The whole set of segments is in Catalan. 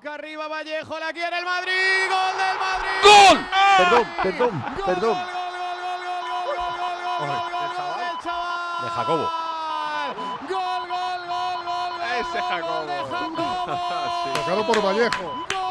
Toca arriba Vallejo, la quiere el Madrid. ¡Gol del Madrid! ¡Gol! Perdón. ¡El chaval! De Jacobo. ¡Gol! Ese Jacobo. Tocado por Vallejo.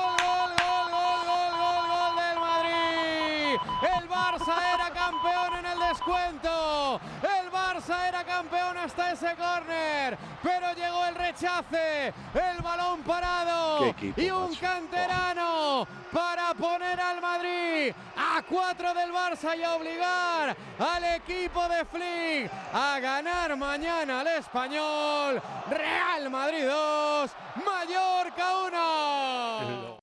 ¡Gol del Madrid! El Barça era campeón en el descuento. El Barça era campeón hasta ese córner, pero llegó el rechace, el balón parado y un canterano para poner al Madrid a 4 del Barça y a obligar al equipo de Flick a ganar mañana al Español. Real Madrid 2, Mallorca 1.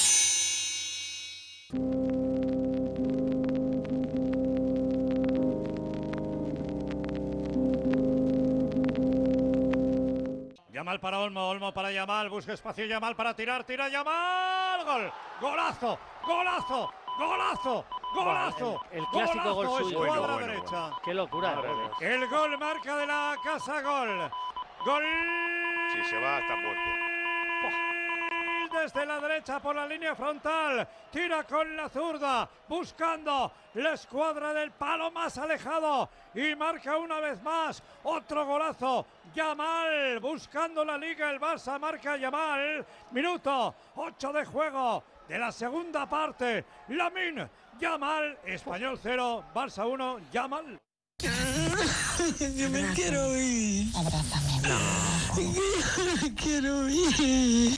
Yamal para Olmo para Yamal, busca espacio Yamal para tirar, tira Yamal, gol, golazo. El clásico gol suyo. Escuadra derecha. Qué locura. El gol marca de la casa, gol. Gol. Si se va, está muerto. Desde la derecha por la línea frontal, tira con la zurda, buscando la escuadra del palo más alejado y marca una vez más otro golazo. Yamal buscando la liga, el Barça marca Yamal, minuto 8 de juego de la segunda parte. Lamine Yamal, Español 0, Barça 1, Yamal. Yo me quiero ir. Abrázame. No. Quiero ir.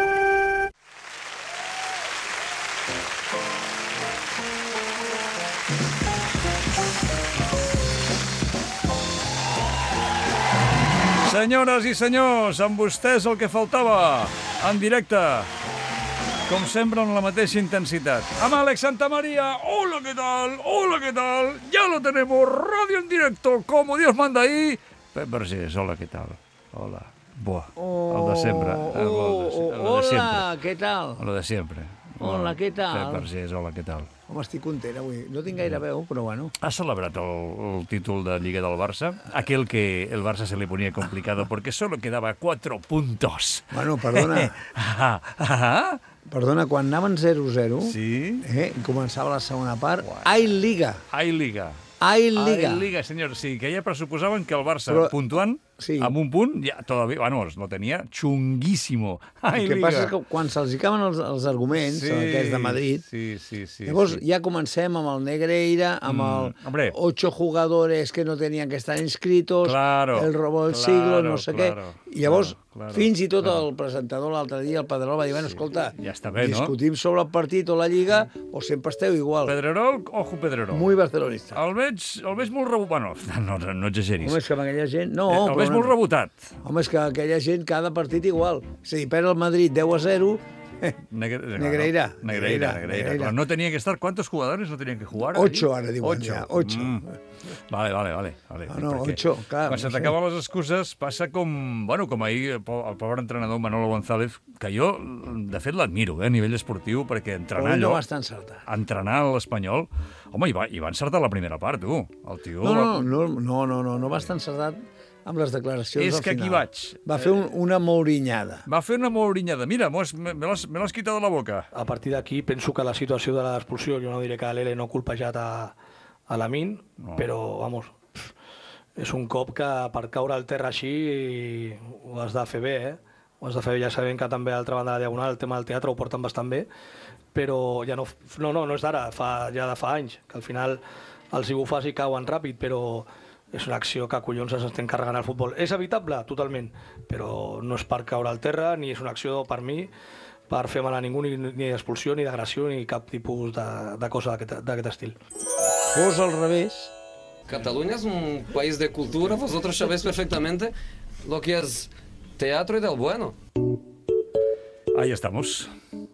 Senyores i senyors, amb vostès el que faltava, en directe, com sempre amb la mateixa intensitat. Amb Alex Santamaría, hola, ¿qué tal? Hola, ¿qué tal? Ya lo tenemos, radio en directo, como Dios manda ahí. Pep Vergés, hola, ¿qué tal? Hola. Buah, el de sempre. Hola, ¿qué tal? Lo de sempre. Hola, què tal? Pep Vergés, hola, què tal? Home, estic content avui. No tinc gaire veu, però bueno. Ha celebrat el títol de Lliga del Barça, aquel que el Barça se le ponía complicado porque solo quedaba 4 puntos. Bueno, perdona. Perdona, quan anaven 0-0, sí? Començava la segona part, ai Liga. Ai Liga. Ai Liga. Ai Liga, senyor. Sí, que ja pressuposaven que el Barça, però, puntuant, sí, amb un punt, ja todavía, bueno, lo tenia chunguíssimo. Ai el que Liga. passa és que quan se'ls caben els arguments, sí, aquests de Madrid, llavors ja comencem amb el Negreira, amb el 8 jugadores que no tenien que estar inscritos, el robo del siglo, no sé què. I llavors, fins i tot el presentador l'altre dia, el Pedrerol, va dir, bueno, escolta, ja està bé, no? Discutim sobre el partit o la Lliga o sempre esteu igual. Pedrerol, ojo Pedrerol. Muy barcelonista. El veig molt rebotat. Bueno, no exageris. Home, és que amb aquella gent... No, el veig molt rebotat. Home, és que aquella gent cada partit igual. És a dir, perd el Madrid 10-0... Negreira. Pero no tenía que estar. ¿Cuántos jugadores no tenían que jugar? 8, ara diuen ja. 8. Vale. No, 8, clar. Quan se t'acaben les excuses, passa com ahir el pobre entrenador Manolo González, que jo, de fet, l'admiro a nivell esportiu, perquè entrenar allò... No va estar encertat. Entrenar l'Espanyol... Home, i va encertar la primera part, tu. El tio... No va estar encertat amb les declaracions és al que final. aquí vaig. Va fer una mourinyada. Mira, me l'has quitat de la boca. A partir d'aquí penso que la situació de l'expulsió, jo no diré que l'Ele no ha colpejat a Lamine, però, vamos, és un cop que per caure al terra així ho has de fer bé, Ho has de fer bé, ja sabem que també a l'altra banda de la Diagonal el tema del teatre ho porten bastant bé, però ja no és d'ara, ja de fa anys, que al final els ibufes hi cauen ràpid, però és una acció que collons s'estem carregant al futbol. És evitable? Totalment, però no és per caure al terra, ni és una acció per mi per fer mal a ningú, ni d'expulsió, ni d'agressió, ni cap tipus de cosa d'aquest estil. Fos al revés. Cataluña es un país de cultura, vosotros sabéis perfectamente lo que es teatro y del bueno. Ahí estamos.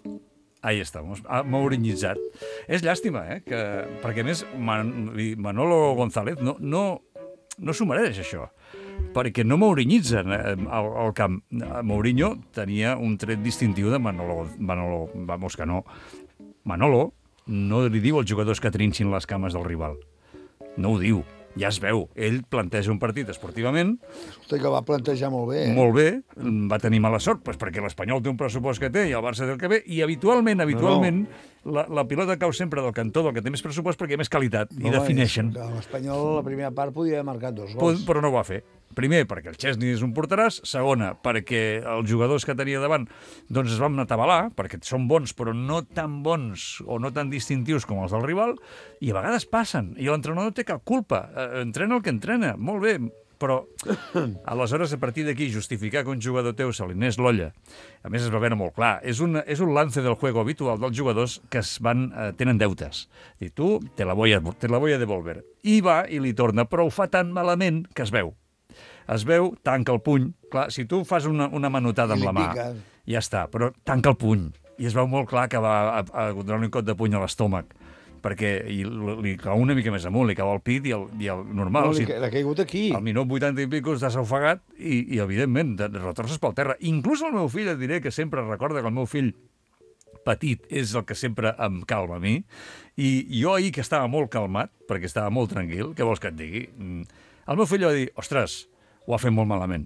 Mourinhitzat. És llàstima, perquè a més Manolo González no s'ho mereix, això, perquè no mourinhitzen al camp. Mourinho tenia un tret distintiu de Manolo, vamos que no. Manolo no li diu als jugadors que trinxin les cames del rival. No ho diu. ja es veu. Ell planteja un partit esportivament. Hosti, que va plantejar molt bé. Molt bé. Va tenir mala sort, perquè l'Espanyol té un pressupost que té i el Barça té el que ve, i habitualment, la pilota cau sempre del cantó del que té més pressupost perquè hi ha més qualitat, i defineixen. L'Espanyol, la primera part, podia haver marcat 2 gols. Però no ho va fer. Primer, perquè el Chesney és un porteràs. Segona, perquè els jugadors que tenia davant doncs es van atabalar, perquè són bons, però no tan bons o no tan distintius com els del rival, i a vegades passen. I l'entrenador té cap culpa. Entrena el que entrena. Molt bé, però aleshores, a partir d'aquí, justificar que un jugador teu se li anés l'olla, a més es va veure molt clar, és un lance del juego habitual dels jugadors que tenen deutes. I tu te la voy a devolver. I va i li torna, però ho fa tan malament que es veu. Es veu, tanca el puny. Clar, si tu fas una manotada amb la mà, ja està, però tanca el puny. I es veu molt clar que va a donar un cop de puny a l'estómac, perquè li cau una mica més amunt, li cau al pit i el normal. No, l'ha caigut aquí. Al minut 80 i pico estàs ofegat i evidentment, retorces pel terra. Inclús el meu fill, et diré que sempre recorda que el meu fill petit és el que sempre em calma a mi, i jo ahir que estava molt calmat, perquè estava molt tranquil, què vols que et digui? El meu fill va dir, ostres, ho ha fet molt malament.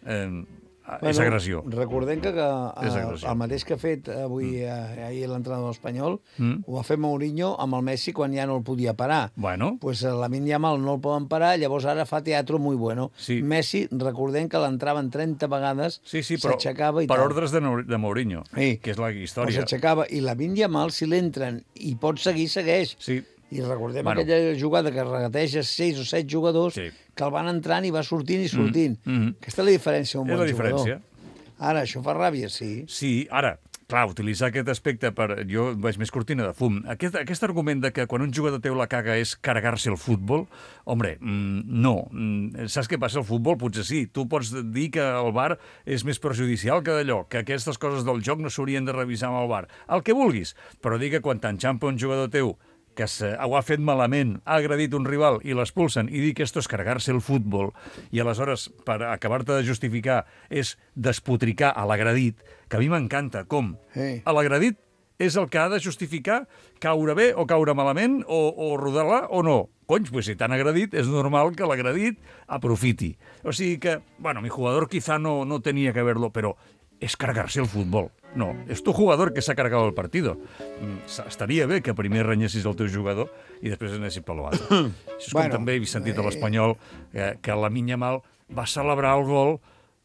És agressió. Recordem que el mateix que ha fet avui ahir l'entrenador espanyol ho ha fet Mourinho amb el Messi quan ja no el podia parar. Pues Lamine Yamal no el poden parar, llavors ara fa teatro muy bueno. Messi, recordem que l'entraven 30 vegades, s'aixecava i tal. Per ordres de Mourinho, que és la història. S'aixecava, i Lamine Yamal, si l'entren i pot seguir, segueix. I recordem aquella jugada que regateja 6 o 7 jugadors que el van entrant i va sortint i sortint. Aquesta és la diferència d'un bon jugador. Ara, això fa ràbia, sí. Sí, ara, clar, utilitzar aquest aspecte jo veig més cortina de fum. Aquest argument de que quan un jugador teu la caga és carregar-se el futbol, hombre, no. Saps què passa al futbol? Potser sí. Tu pots dir que el VAR és més perjudicial que d'allò, que aquestes coses del joc no s'haurien de revisar amb el VAR. El que vulguis, però dir que quan t'enxampa un jugador teu que ho ha fet malament, ha agredit un rival i l'expulsen, i dir que esto és carregar-se el futbol, i aleshores, per acabar-te de justificar, és despotricar a l'agredit, que a mi m'encanta. Com? L'agredit és el que ha de justificar caure bé o caure malament, o rodar-la o no. Cony, pues si t'han agredit, és normal que l'agredit aprofiti. O sigui que, bueno, mi jugador quizá no tenía que verlo, però és cargar-se el futbol. No, és tu jugador que s'ha cargat el partido. Estaria bé que primer renyessis el teu jugador i després anessis per l'altre. Això és com també he sentit a l'Espanyol que Lamine Yamal va celebrar el gol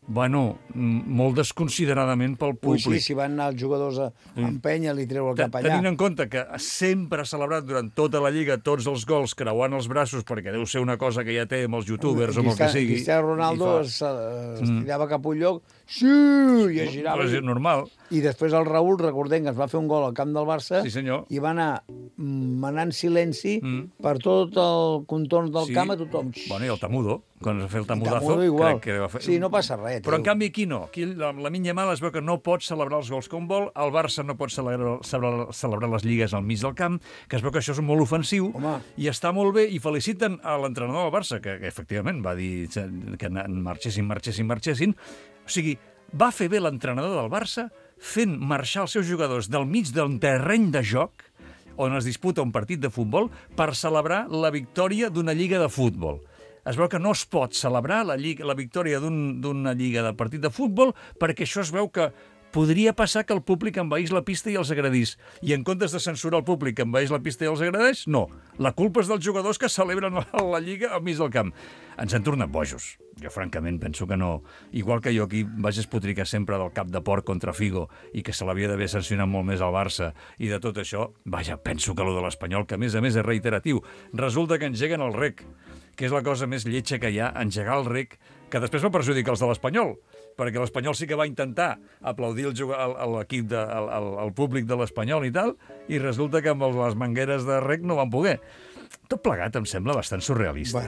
molt desconsideradament pel públic. Sí, si van anar els jugadors a empènyer, li treu el cap allà. Tenint en compte que sempre ha celebrat durant tota la Lliga tots els gols creuant els braços, perquè deu ser una cosa que ja té amb els youtubers o amb el que sigui. Cristiano Ronaldo es tirava cap a un lloc, sí, i es girava. És normal. I després el Raúl, recordem que es va fer un gol al camp del Barça, i va anar manant silenci per tot el contorn del camp a tothom. Bueno, i el Tamudo, quan es va fer el Tamudazo, crec que va fer... Sí, no passa res. Però en canvi aquí no. Aquí Lamine Yamal es veu que no pot celebrar els gols com vol, el Barça no pot celebrar les lligues al mig del camp, que es veu que això és molt ofensiu, i està molt bé, i feliciten a l'entrenador del Barça, que efectivament va dir que marxessin. O sigui, va fer bé l'entrenador del Barça fent marxar els seus jugadors del mig del terreny de joc on es disputa un partit de futbol per celebrar la victòria d'una lliga de futbol. Es veu que no es pot celebrar la victòria d'una lliga de partit de futbol perquè això es veu que podria passar que el públic envaís la pista i els agredís. I en comptes de censurar el públic que envaís la pista i els agredeix, no. La culpa és dels jugadors que celebren la Lliga al mig del camp. Ens han tornat bojos. Jo, francament, penso que no. Igual que jo aquí vaig espotricar sempre del cap de porc contra Figo i que se l'havia d'haver sancionat molt més al Barça i de tot això, vaja, penso que allò de l'Espanyol, que a més és reiteratiu, resulta que engeguen el rec, que és la cosa més lletja que hi ha, engegar el rec, que després va perjudicar els de l'Espanyol, perquè l'Espanyol sí que va intentar aplaudir l'equip, el públic de l'Espanyol i tal, i resulta que amb les mangueres de rec no van poder. Tot plegat em sembla bastant surrealista.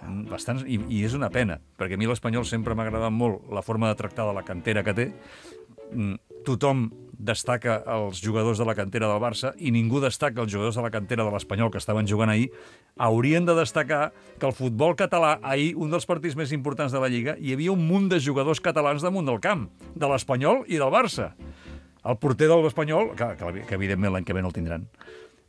I és una pena, perquè a mi l'Espanyol sempre m'ha agradat molt la forma de tractar de la cantera que té. Tothom destaca els jugadors de la cantera del Barça i ningú destaca els jugadors de la cantera de l'Espanyol que estaven jugant ahir. Haurien de destacar que el futbol català, ahir, un dels partits més importants de la Lliga, hi havia un munt de jugadors catalans damunt del camp, de l'Espanyol i del Barça. El porter de l'Espanyol, que evidentment l'any que ve no el tindran,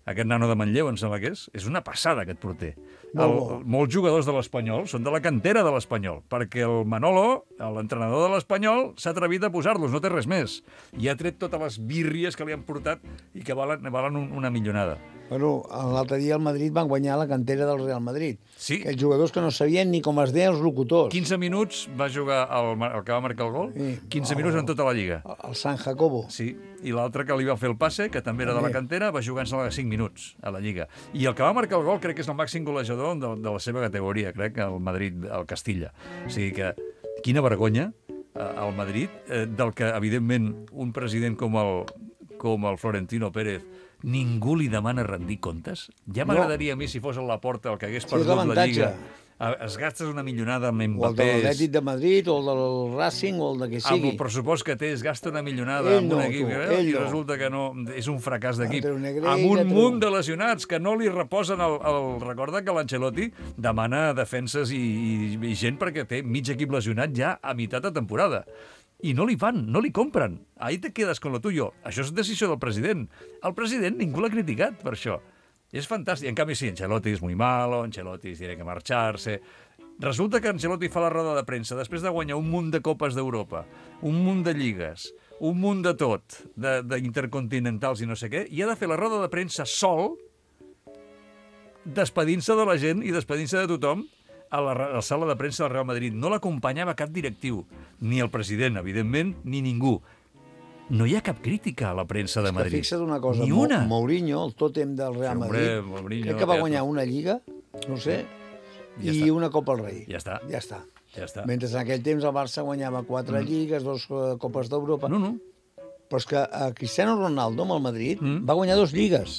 aquest nano de Manlleu, em sembla que és una passada, aquest porter. Molts jugadors de l'Espanyol són de la cantera de l'Espanyol, perquè el Manolo, l'entrenador de l'Espanyol, s'ha atrevit a posar-los, no té res més. I ha tret totes les bírries que li han portat i que valen una milionada. Bueno, l'altre dia el Madrid van guanyar la cantera del Real Madrid. Sí. Aquells jugadors que no sabien ni com es deien els locutors. 15 minuts va jugar el que va marcar el gol, 15 minuts en tota la Lliga. El San Jacobo. Sí, i l'altre que li va fer el passe, que també era de la cantera, va jugar-se 5 minuts a la Lliga. I el que va marcar el gol crec que és el màxim golejador de la seva categoria, crec, el Madrid, el Castilla. O sigui que, quina vergonya al Madrid, del que, evidentment, un president com el Florentino Pérez ningú li demana rendir comptes. Ja m'agradaria a mi, si fos a la porta el que hagués perdut la Lliga, es gastes una milionada amb Mbappé... O el de l'Atlètic de Madrid, o el del Racing, o el de que sigui. Amb el pressupost que té, es gasta una milionada amb un equip, i resulta que no, és un fracàs d'equip. Amb un munt de lesionats que no li reposen recorda que l'Ancelotti demana defenses i gent perquè té mig equip lesionat ja a meitat de temporada. I no li fan, no li compren. Ahí te quedes con lo tuyo. Això és decisió del president. El president ningú l'ha criticat per això. És fantàstic. En canvi, sí, Ancelotti és muy malo, Ancelotti tiene que marcharse. Resulta que Ancelotti fa la roda de premsa després de guanyar un munt de copes d'Europa, un munt de lligues, un munt de tot, d'intercontinentals i no sé què, i ha de fer la roda de premsa sol, despedint-se de la gent i despedint-se de tothom, a la sala de premsa del Real Madrid. No l'acompanyava cap directiu, ni el president, evidentment, ni ningú. No hi ha cap crítica a la premsa de Madrid. Fixa't una cosa, ni una. Mourinho, el tòtem del Real Madrid, crec que va guanyar una Lliga, no sé, i una Copa al Rei. Ja està. Ja està. Mentre en aquell temps el Barça guanyava 4 lligues, 2 Copes d'Europa. No. Però és que Cristiano Ronaldo amb el Madrid va guanyar 2 lligues.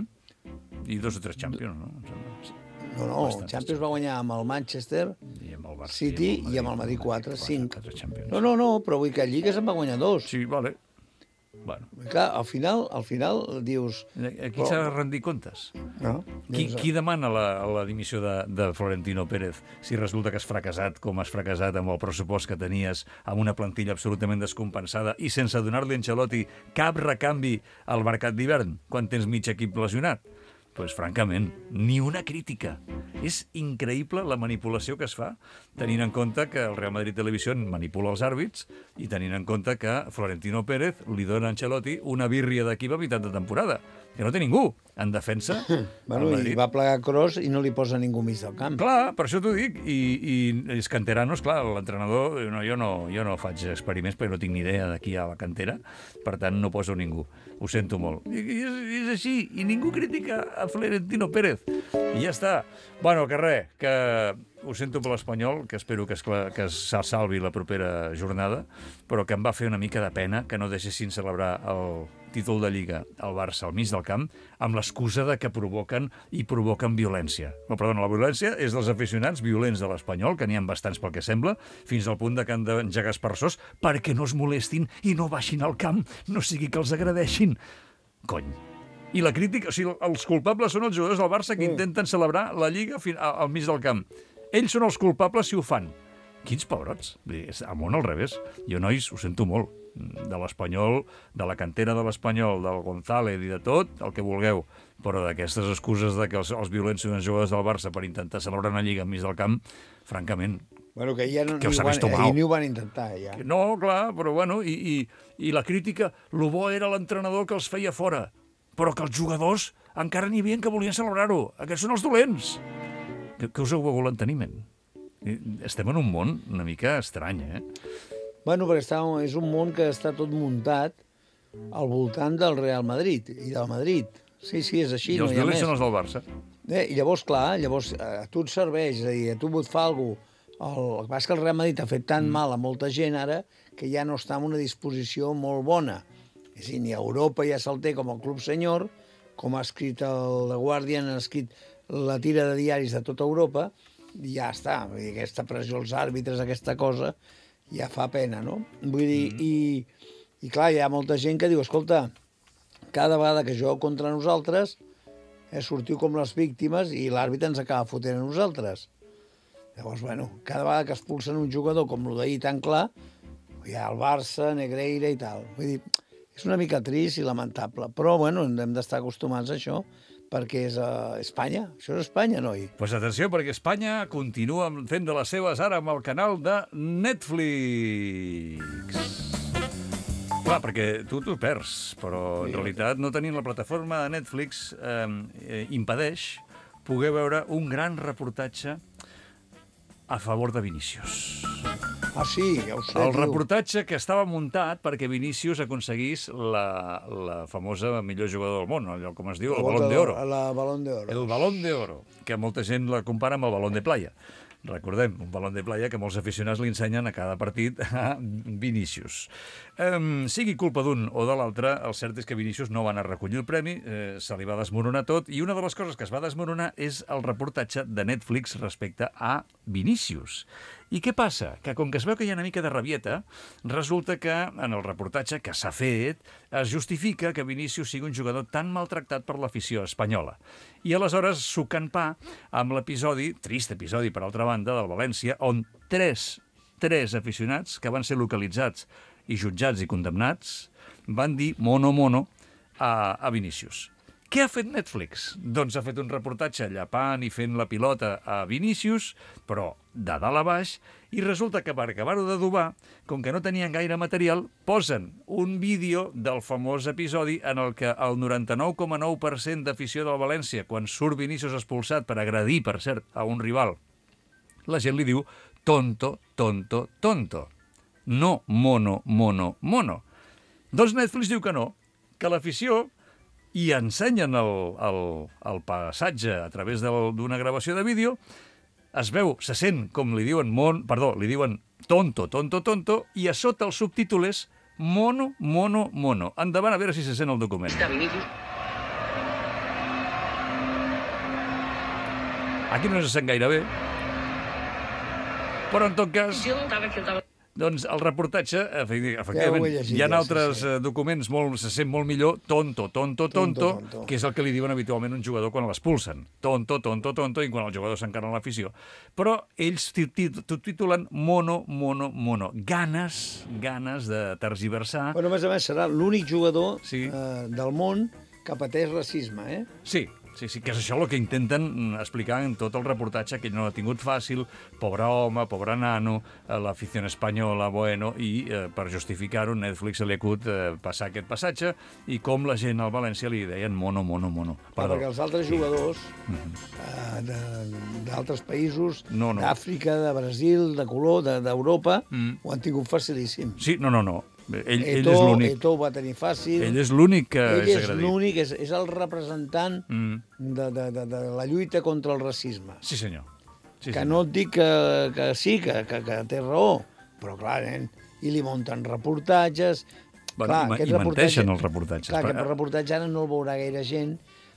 I 2 o 3 Champions, no? No, el Champions va guanyar amb el Manchester City i amb el Madrid 4, 5. No, però vull que a Lligues en va guanyar 2. Sí, vale. Bueno. Clar, al final dius... Aquí s'ha de rendir comptes. No? Qui demana la dimissió de Florentino Pérez si resulta que has fracassat com has fracassat amb el pressupost que tenies, amb una plantilla absolutament descompensada i sense donar-li a Ancelotti cap recanvi al mercat d'hivern quan tens mig equip lesionat? Doncs, francament, ni una crítica. És increïble la manipulació que es fa, tenint en compte que el Real Madrid Televisió manipula els àrbits i tenint en compte que Florentino Pérez li dona a Ancelotti una bírria d'equip a meitat de temporada, que no té ningú en defensa. I va plegar Kroos i no li posa ningú mig del camp. Clar, per això t'ho dic. I els canteranos, clar, l'entrenador, jo no faig experiments perquè no tinc ni idea d'aquí a la cantera, per tant no poso ningú. Ho sento molt. I és així, i ningú critica a Florentino Pérez. I ja està. Bueno, que res, que ho sento per l'Espanyol, que espero que se salvi la propera jornada, però que em va fer una mica de pena que no deixessin celebrar el títol de Lliga al Barça al mig del camp amb l'excusa de que provoquen violència. No, perdona, la violència és dels aficionats violents de l'Espanyol, que n'hi ha bastants pel que sembla, fins al punt de que han d'engegar aspersors perquè no es molestin i no baixin al camp, no sigui que els agredeixin. Cony. I la crítica, o sigui, els culpables són els jugadors del Barça que intenten celebrar la Lliga al mig del camp. Ells són els culpables si ho fan. Quins pebrots. Al món al revés. Jo, nois, ho sento molt. De l'Espanyol, de la cantera de l'Espanyol, del González i de tot, el que vulgueu. Però d'aquestes excuses de que els violents són els jugadors del Barça per intentar celebrar una Lliga enmig del camp, francament, bueno, que ja no, que us ha vist mal. Ni ho van intentar, ja. No, clar, però bueno, i la crítica, lo bo era l'entrenador que els feia fora, però que els jugadors encara n'hi havia que volien celebrar-ho. Aquests són els dolents. Que us heu begut l'enteniment? Estem en un món una mica estrany, Bueno, perquè és un món que està tot muntat al voltant del Real Madrid i del Madrid. Sí, és així, no hi ha més. I els violents són els del Barça. I llavors, clar, a tu et serveix, és a dir, a tu et fa alguna cosa. El que passa és que el Real Madrid ha fet tan mal a molta gent ara que ja no està en una disposició molt bona. És a dir, ni a Europa ja se'l té com el club senyor, com ha escrit el The Guardian, ha escrit la tira de diaris de tota Europa, i ja està. Vull dir, aquesta pressió als àrbitres, aquesta cosa, ja fa pena, no? Vull dir, i clar, hi ha molta gent que diu, escolta, cada vegada que jugueu contra nosaltres, sortiu com les víctimes i l'àrbitre ens acaba fotent a nosaltres. Llavors, bueno, cada vegada que expulsen un jugador com el d'ahir tan clar, hi ha el Barça, Negreira i tal. Vull dir, és una mica trist i lamentable, però, bueno, hem d'estar acostumats a això, perquè és a Espanya. Això és Espanya, noi. Pues atenció, perquè Espanya continua fent de les seves ara amb el canal de Netflix. Clar, perquè tu t'ho perds, però en realitat no tenint la plataforma de Netflix impedeix poder veure un gran reportatge a favor de Vinícius. Ah, sí, ja ho sé. El reportatge que estava muntat perquè Vinícius aconseguís la famosa millor jugador del món, allò com es diu, el Balón d'Oro. La Balón d'Oro. El Balón d'Oro, que molta gent la compara amb el Balón de Playa. Recordem, un balón de playa que molts aficionats li ensenyen a cada partit a Vinícius. Sigui culpa d'un o de l'altre, el cert és que Vinícius no va anar a recollir el premi, se li va desmoronar tot, i una de les coses que es va desmoronar és el reportatge de Netflix respecte a Vinícius. I què passa? Que com que es veu que hi ha una mica de rabieta, resulta que en el reportatge que s'ha fet es justifica que Vinícius sigui un jugador tan maltractat per l'afició espanyola. I aleshores suquen pa amb l'episodi, trist episodi per altra banda, del València, on tres aficionats que van ser localitzats i jutjats i condemnats van dir mono a Vinícius. Què ha fet Netflix? Doncs ha fet un reportatge llapant i fent la pilota a Vinícius, però de dalt a baix, i resulta que per acabar-ho d'adobar, com que no tenien gaire material, posen un vídeo del famós episodi en el que el 99,9% d'afició del València, quan surt Vinícius expulsat per agredir, per cert, a un rival, la gent li diu tonto, tonto, tonto. No mono. Doncs Netflix diu que no, que l'afició, i ensenyen el passatge a través d'una gravació de vídeo, es veu, se sent com li diuen tonto, i a sota el subtítol és mono. Endavant, a veure si se sent el document. Aquí no se sent gaire bé, però en tot cas... Doncs el reportatge, efectivament, hi ha altres documents, se sent molt millor, tonto, que és el que li diuen habitualment un jugador quan l'expulsen. Tonto, i quan el jugador s'encara en l'afició. Però ells titulen mono. Ganes de tergiversar. Bueno, a més serà l'únic jugador del món que pateix racisme, eh? Sí, que és això el que intenten explicar en tot el reportatge, que ell no l'ha tingut fàcil, pobre home, pobre nano, l'afició espanyola, bueno, i per justificar-ho, Netflix se li acut passar aquest passatge, i com la gent al València li deien mono. Perquè els altres jugadors d'altres països, d'Àfrica, de Brasil, de color, d'Europa, ho han tingut facilíssim. Sí, no. Ell és l'únic. Ell ho va tenir fàcil. Ell és l'únic que és agredit. Ell és l'únic, és el representant de la lluita contra el racisme. Sí, senyor. Que no et dic que sí, que té raó, però clar, i li munten reportatges. I menteixen els reportatges. Clar, aquest reportatge ara no el veurà gaire gent.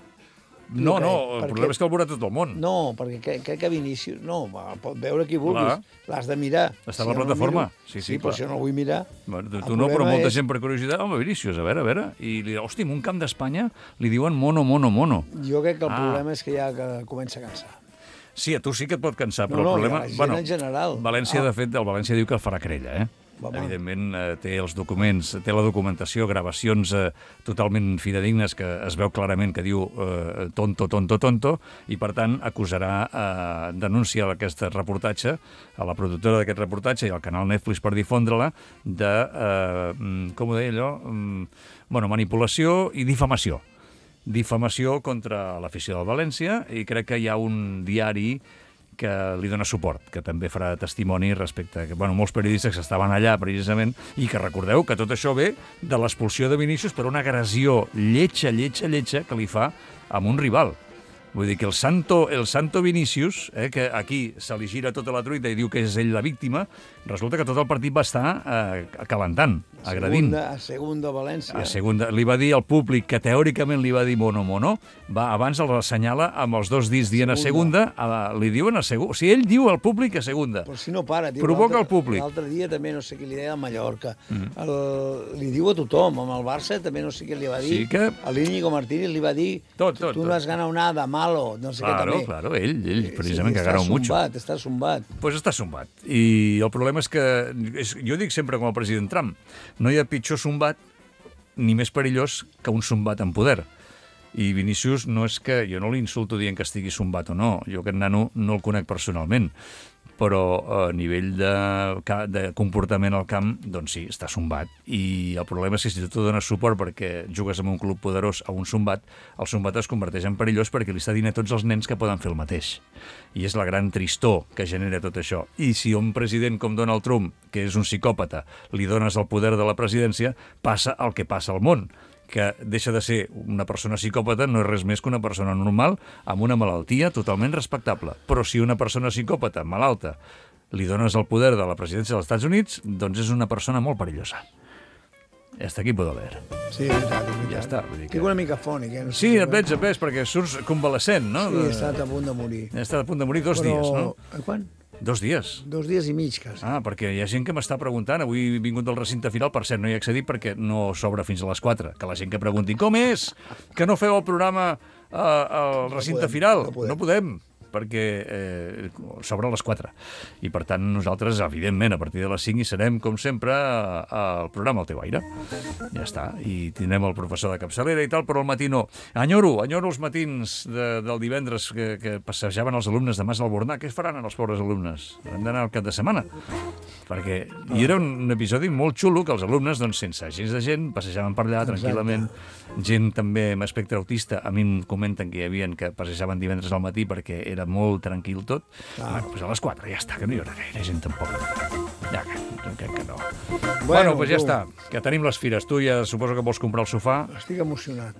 No, el problema és que el veurà tot el món. No, perquè crec que Vinícius... No, pot veure qui vulguis, l'has de mirar. Està a la plataforma. Sí, però si no el vull mirar... Tu no, però molta gent per curiositat... Home, Vinícius, a veure... I li diu, hòstia, en un camp d'Espanya li diuen mono. Jo crec que el problema és que ja comença a cansar. Sí, a tu sí que et pot cansar, però el problema... No, en general. València, de fet, el València diu que el farà querella, Evidentment, té els documents, té la documentació, gravacions totalment fidedignes que es veu clarament que diu tonto, i per tant acusarà, denunciar aquest reportatge a la productora d'aquest reportatge i al canal Netflix per difondre-la de, com ho deia allò, manipulació i difamació. Difamació contra l'afició del València, i crec que hi ha un diari que li dona suport, que també farà testimoni respecte a que, molts periodistes que estaven allà precisament, i que recordeu que tot això ve de l'expulsió de Vinícius per una agressió lletja que li fa a un rival. Vull dir que el Santo Vinícius, que aquí se li gira tota la truita i diu que és ell la víctima, resulta que tot el partit va estar calentant, agredint. A segunda València. A segunda. Li va dir al públic, que teòricament li va dir mono, abans el assenyala amb els dos dits dient a segunda, li diuen a segunda. O sigui, ell diu al públic a segunda. Però si no para, provoca el públic. L'altre dia també no sé qui li deia al Mallorca. Li diu a tothom, amb el Barça també no sé qui li va dir. A l'Íñigo Martínez li va dir, tu no has ganado nada, malo, no sé què també. Claro, ell precisament que agarra mucho. Està zumbat. Pues està zumbat. I el problema és que, jo dic sempre com el president Trump, no hi ha pitjor zumbat ni més perillós que un zumbat en poder. I Vinícius no és que... Jo no l'insulto dient que estigui sombat o no. Jo aquest nano no el conec personalment, però a nivell de comportament al camp, doncs sí, està sombat. I el problema és que si tu dones suport perquè jugues en un club poderós a un sombat, el sombat es converteix en perillós perquè li està dient a tots els nens que poden fer el mateix. I és la gran tristor que genera tot això. I si un president com Donald Trump, que és un psicòpata, li dones el poder de la presidència, passa el que passa al món, que deixa de ser una persona psicòpata, no és res més que una persona normal amb una malaltia totalment respectable. Però si una persona psicòpata, malalta, li dones el poder de la presidència dels Estats Units, doncs és una persona molt perillosa. Hasta aquí puedo leer. Sí, exacte. Ja està. Estic una mica fònic, eh? No sí, et veig, perquè surts convalescent, no? Sí, he estat a punt de morir. He estat a punt de morir 2 dies, no? Quan? 2 dies. 2 dies i mig, quasi. Ah, perquè hi ha gent que m'està preguntant. Avui he vingut del recinte final, per cert, no hi he accedit perquè no s'obre fins a les 4. Que la gent que pregunti, com és que no feu el programa al recinte final? No podem, perquè s'obre a les 4. I, per tant, nosaltres, evidentment, a partir de les 5 hi serem, com sempre, al programa Al teu aire. Ja està. I tindrem el professor de capçalera i tal, però al matí no. Enyoro els matins del divendres que passejaven els alumnes de Mas Albornà. Què faran els pobres alumnes? Han d'anar al cap de setmana. Perquè hi era un episodi molt xulo que els alumnes, doncs, sense gens de gent, passejaven per allà tranquil·lament. Gent també amb espectre autista, a mi em comenten que hi havia que passejaven divendres al matí perquè era molt tranquil tot. Doncs a les 4 ja està, que no hi haurà gaire gent tampoc. Ja, crec que no. Bueno, doncs ja està, que tenim les fires. Tu ja suposo que vols comprar el sofà. Estic emocionat.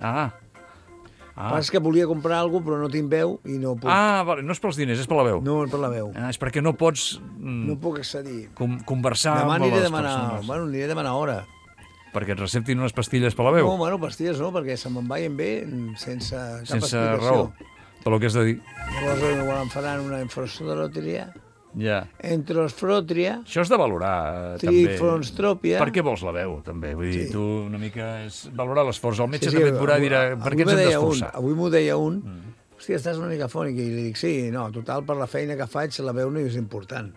Ah. És que volia comprar alguna cosa, però no tinc veu i no puc. Ah, vale. No és pels diners, és per la veu. No, és per la veu. És perquè no pots... No puc accedir. Conversar amb les persones. Bueno, aniré a demanar hora. Perquè et receptin unes pastilles per la veu? No, bueno, pastilles no, perquè se me'n vaien bé sense cap explicació. Sense raó, per lo que has de dir. Llavors, igual em faran una infrasodrotria. Ja. Entrosfrotria. Això és de valorar, també. Trifronstropia. Per què vols la veu, també? Vull dir, tu una mica és valorar l'esforç. El metge també et veurà i dirà, per què ens hem d'esforçar? Avui m'ho deia un, hòstia, estàs una mica fònic, i li dic, sí, no, total, per la feina que faig, la veu no és important.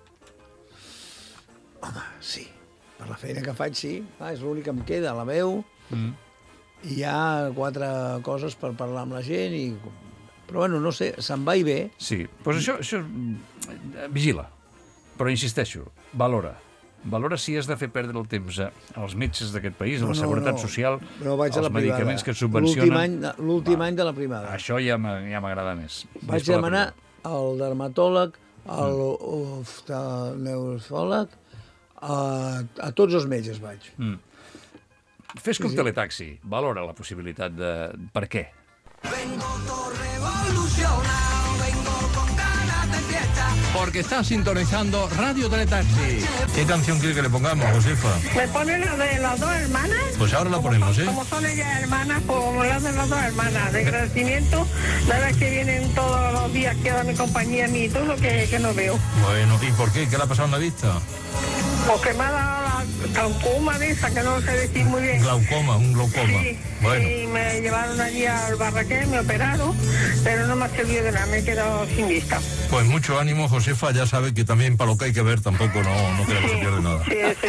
Home, sí, per la feina que faig, sí, és l'únic que em queda, la veu, i hi ha 4 coses per parlar amb la gent, però bueno, no sé, se'n va i ve. Sí, doncs això vigila, però insisteixo, valora. Valora si has de fer perdre el temps als metges d'aquest país, a la Seguretat Social, als medicaments que et subvencionen. L'últim any de la privada. Això ja m'agrada més. Vaig demanar al dermatòleg, al oftalmòleg, a tots els metges vaig. Fes com teletaxi, valora la possibilitat de... Per què? Vengo todo revolucionado, vengo con ganas de fiesta. Porque estás sintonizando Radio Teletaxi. ¿Qué canción quiere que le pongamos, Josefa? ¿Me pone la de las 2 hermanas? Pues ahora la ponemos, ¿eh? Como son ellas hermanas, pues como las de las 2 hermanas. De agradecimiento, la verdad es que vienen todos los días que dan mi compañía a mí y todo lo que no veo. Bueno, ¿y por qué? ¿Qué le ha pasado en la vista? Porque me ha dado la glaucoma de esa, que no sé decir muy bien. Glaucoma, un glaucoma. Sí, bueno. Y me llevaron allí al Barraquer, me operaron, pero no me ha servido de nada, me he quedado sin vista. Pues mucho ánimo, Josefa, ya sabe que también para lo que hay que ver tampoco no creo que se pierde nada. Sí, eso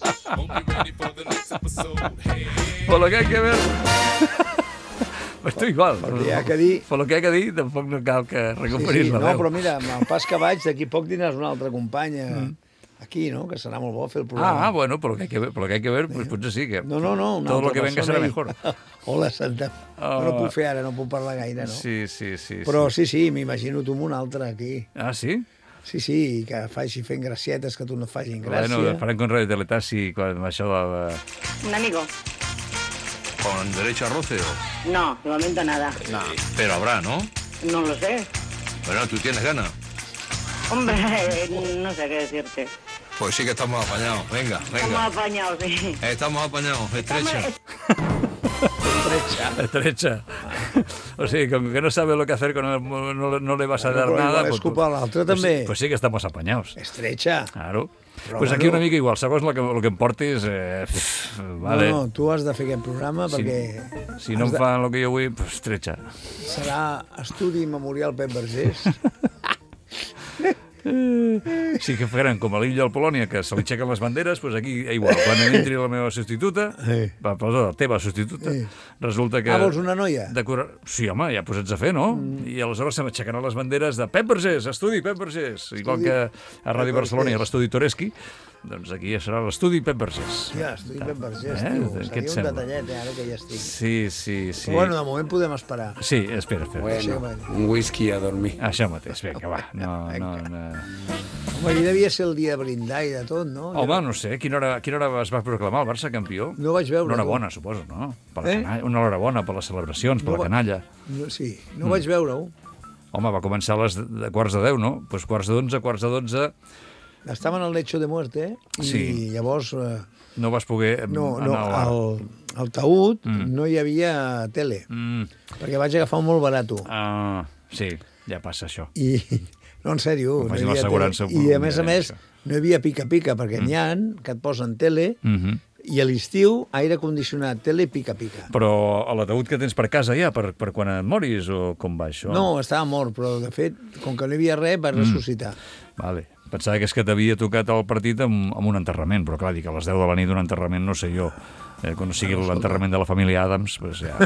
es Por lo que hay que ver... Estoy igual. Per lo que hay que dir, tampoc no cal que recuperis la veu. No, però mira, amb el pas que vaig, d'aquí poc dinars una altra companya... Aquí, ¿no? Que serà molt bo fer el programa. Bueno, por lo que hay que ver, pues potser sí que... No, todo lo que venga será mejor. Hola, Santa. No puc fer ara, no puc parlar gaire, no? Sí. Però sí, m'imagino tu amb un altre aquí. Ah, sí? Sí, que faci fent gracietes que tu no facin gràcia. Bueno, farem con Radio Teletaxi, con això de... Un amigo. ¿Con derecho a roce o...? No, de momento nada. No. Pero habrá, ¿no? No lo sé. Bueno, ¿tú tienes ganas? Hombre, no sé qué decirte. Pues sí que estamos apañados. Venga. Estamos apañados, sí. Estamos apañados. Estrecha. O sigui, com que no sabe lo que hacer, no le vas a dar nada... Pues escupa a l'altre, també. Pues sí que estamos apañados. Estrecha. Claro. Pues aquí una mica igual, segons el que em portis... Vale. No, tu has de fer aquest programa perquè... Si no em fan el que jo vull, pues estrecha. Serà Estudi Memorial Pep Vergés. Sí que faran com a l'illa del Polònia, que se li aixequen les banderes, doncs aquí igual, quan entri la meva substituta, la teva substituta, resulta que... vols una noia? Sí, home, ja posats a fer, no? I aleshores se m'aixecaran les banderes de Pep Vergés, estudi Pep Vergés, igual que a Ràdio Barcelona i a l'estudi Toreski, doncs aquí ja serà l'estudi Pep Vergés. Ja, estudi Pep Vergés, tio. Seria un detallet, ara que ja estic. Sí. Però bueno, de moment podem esperar. Sí, espera. Bueno, un whisky a dormir. Això mateix, vinga, va. No. Home, devia ser el dia de brindar i de tot, no? Home, no sé, quina hora es va proclamar el Barça campió? No vaig veure. Enhorabona, suposo, no? Una enhorabona per les celebracions, per la canalla. Sí, no vaig veure-ho. Home, va començar a les quarts de 10, no? Doncs quarts de 12... Estaven al lecho de muerte, i llavors... No vas poder anar al taüt no hi havia tele, perquè vaig agafar un molt barat. Sí, ja passa això. No, en sèrio, no hi havia tele. I a més, no hi havia pica-pica, perquè n'hi ha que et posen tele, i a l'estiu, aire condicionat, tele, pica-pica. Però a l'ataúd que tens per casa ja, per quan et moris, o com va això? No, estava mort, però de fet, com que no hi havia res, va ressuscitar. Vale. Pensava que és que t'havia tocat el partit amb un enterrament, però clar, dic, a les 10 de la nit un enterrament, no sé jo, quan no sigui l'enterrament de la família Adams, doncs ja...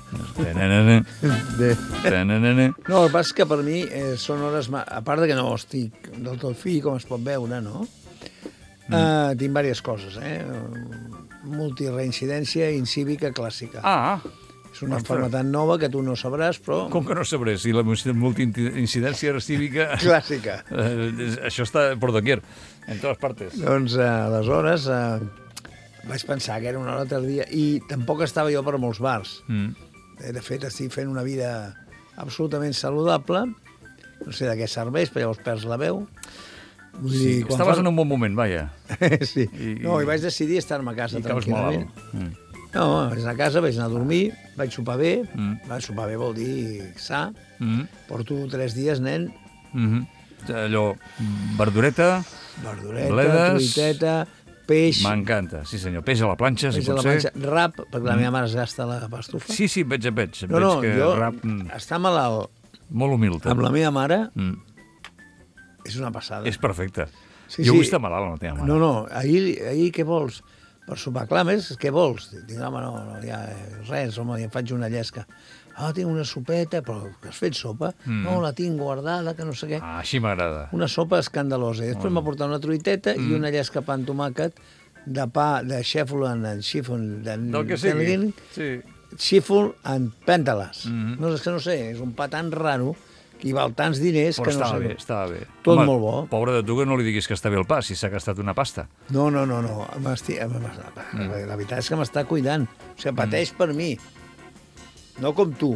No, el que passa és que per mi són hores... A part que no estic del tot fi, com es pot veure, no? Tinc diverses coses, multireincidència incívica clàssica. És una forma tan nova que tu no sabràs, però... Com que no sabré? Si la multiincidència cívica... Clàssica. Això està por doquier, en totes partes. Doncs, aleshores, vaig pensar que era una hora tardia i tampoc estava jo per molts bars. De fet, estic fent una vida absolutament saludable. No sé de què serveix, però llavors perds la veu. Sí, estaves en un bon moment, vaja. Sí. No, i vaig decidir estar-me a casa tranquil·lament. No, vaig anar a casa, vaig anar a dormir, vaig sopar bé. Sopar bé vol dir sa. Porto 3 dies, nen. Allò, verdureta, bledes... truiteta, peix... M'encanta, sí senyor. Peix a la planxa, si pot ser. Rap, perquè la meva mare es gasta la pastufa. Sí, veig. No, jo està malalt. Molt humil. Amb la meva mare és una passada. És perfecte. Jo vull estar malalt amb la teva mare. No, ahir què vols? Per sopar, clar, més, què vols? Dic, home, no, ja, res, home, ja em faig una llesca. Tinc una sopeta, però que has fet sopa? No, la tinc guardada, que no sé què. Així m'agrada. Una sopa escandalosa. I després m'ha portat una truiteta i una llesca pa amb tomàquet de pa de xèfol en xífon. Del que sigui, sí. Xífol en pèntales. No, és que no sé, és un pa tan raro que hi val tants diners que no sé... Estava bé. Tot molt bo. Pobre de tu que no li diguis que està bé el pa, si s'ha gastat una pasta. No. La veritat és que m'està cuidant. O sigui, pateix per mi. No com tu.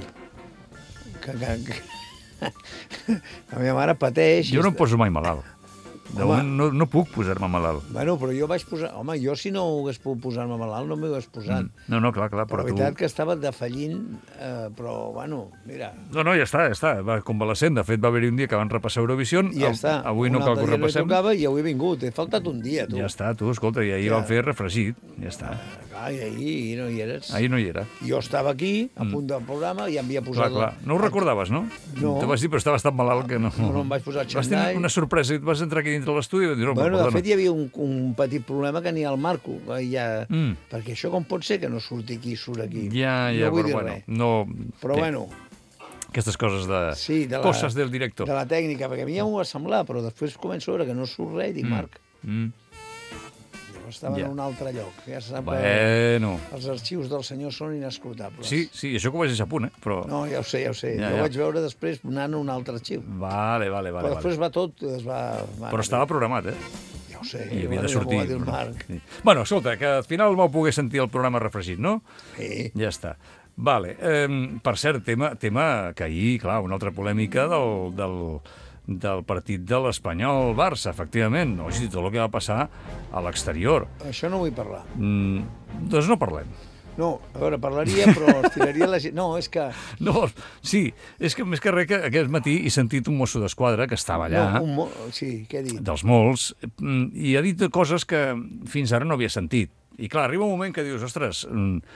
La meva mare pateix... Jo no em poso mai malalt. No puc posar-me malalt. Bueno, però jo vaig posar... Home, jo si no hagués pogut posar-me malalt no m'ho hagués posat. No, clar, però tu... La veritat que estava defallint, però, bueno, mira... No, ja està, va convalescent. De fet, va haver-hi un dia que van repassar Eurovisió. I ja està. Avui no cal que ho repassem. I avui he vingut. He faltat un dia, tu. Ja està, tu, escolta, i ahir van fer refregit. Ja està. I ahir no hi eres. Ahir no hi era. Jo estava aquí, a punt del programa, i em havia posat... Clar. No ho recordaves, no? No. Te vas dir, però estaves tan malalt que no... No em vaig posar xandall. Vas tenir una sorpresa i et vas entrar aquí dintre l'estudi i vas dir, bueno, de fet, hi havia un petit problema que ni al Marco. Perquè això com pot ser que no surti aquí i surt aquí? Ja, no vull dir res. Però bueno... Aquestes coses de coses del director. De la tècnica, perquè a mi ja m'ho va semblar, però després començo a veure que no surt res i dic, Marc... Estava en un altre lloc. Ja se sap que els arxius del senyor són inescrutables. Sí, això que ho vaig deixar a punt, però... No, ja ho sé. Jo ho vaig veure després anant a un altre arxiu. Vale. Però després va tot... Però estava programat, Ja ho sé. I havia de sortir. Ja m'ho va dir el Marc. Bueno, escolta, que al final vau poder sentir el programa refregit, no? Sí. Ja està. Vale. Per cert, tema que ahir, clar, una altra polèmica del partit de l'Espanyol-Barça, efectivament. O sigui, tot el que va passar a l'exterior. Això no vull parlar. Doncs no parlem. No, a veure, parlaria, però es tiraria la gent... No, és que... No, sí, és que més que res que aquest matí he sentit un mosso d'esquadra que estava allà... Sí, què ha dit? Dels molts, i ha dit coses que fins ara no havia sentit. I clar, arriba un moment que dius, ostres...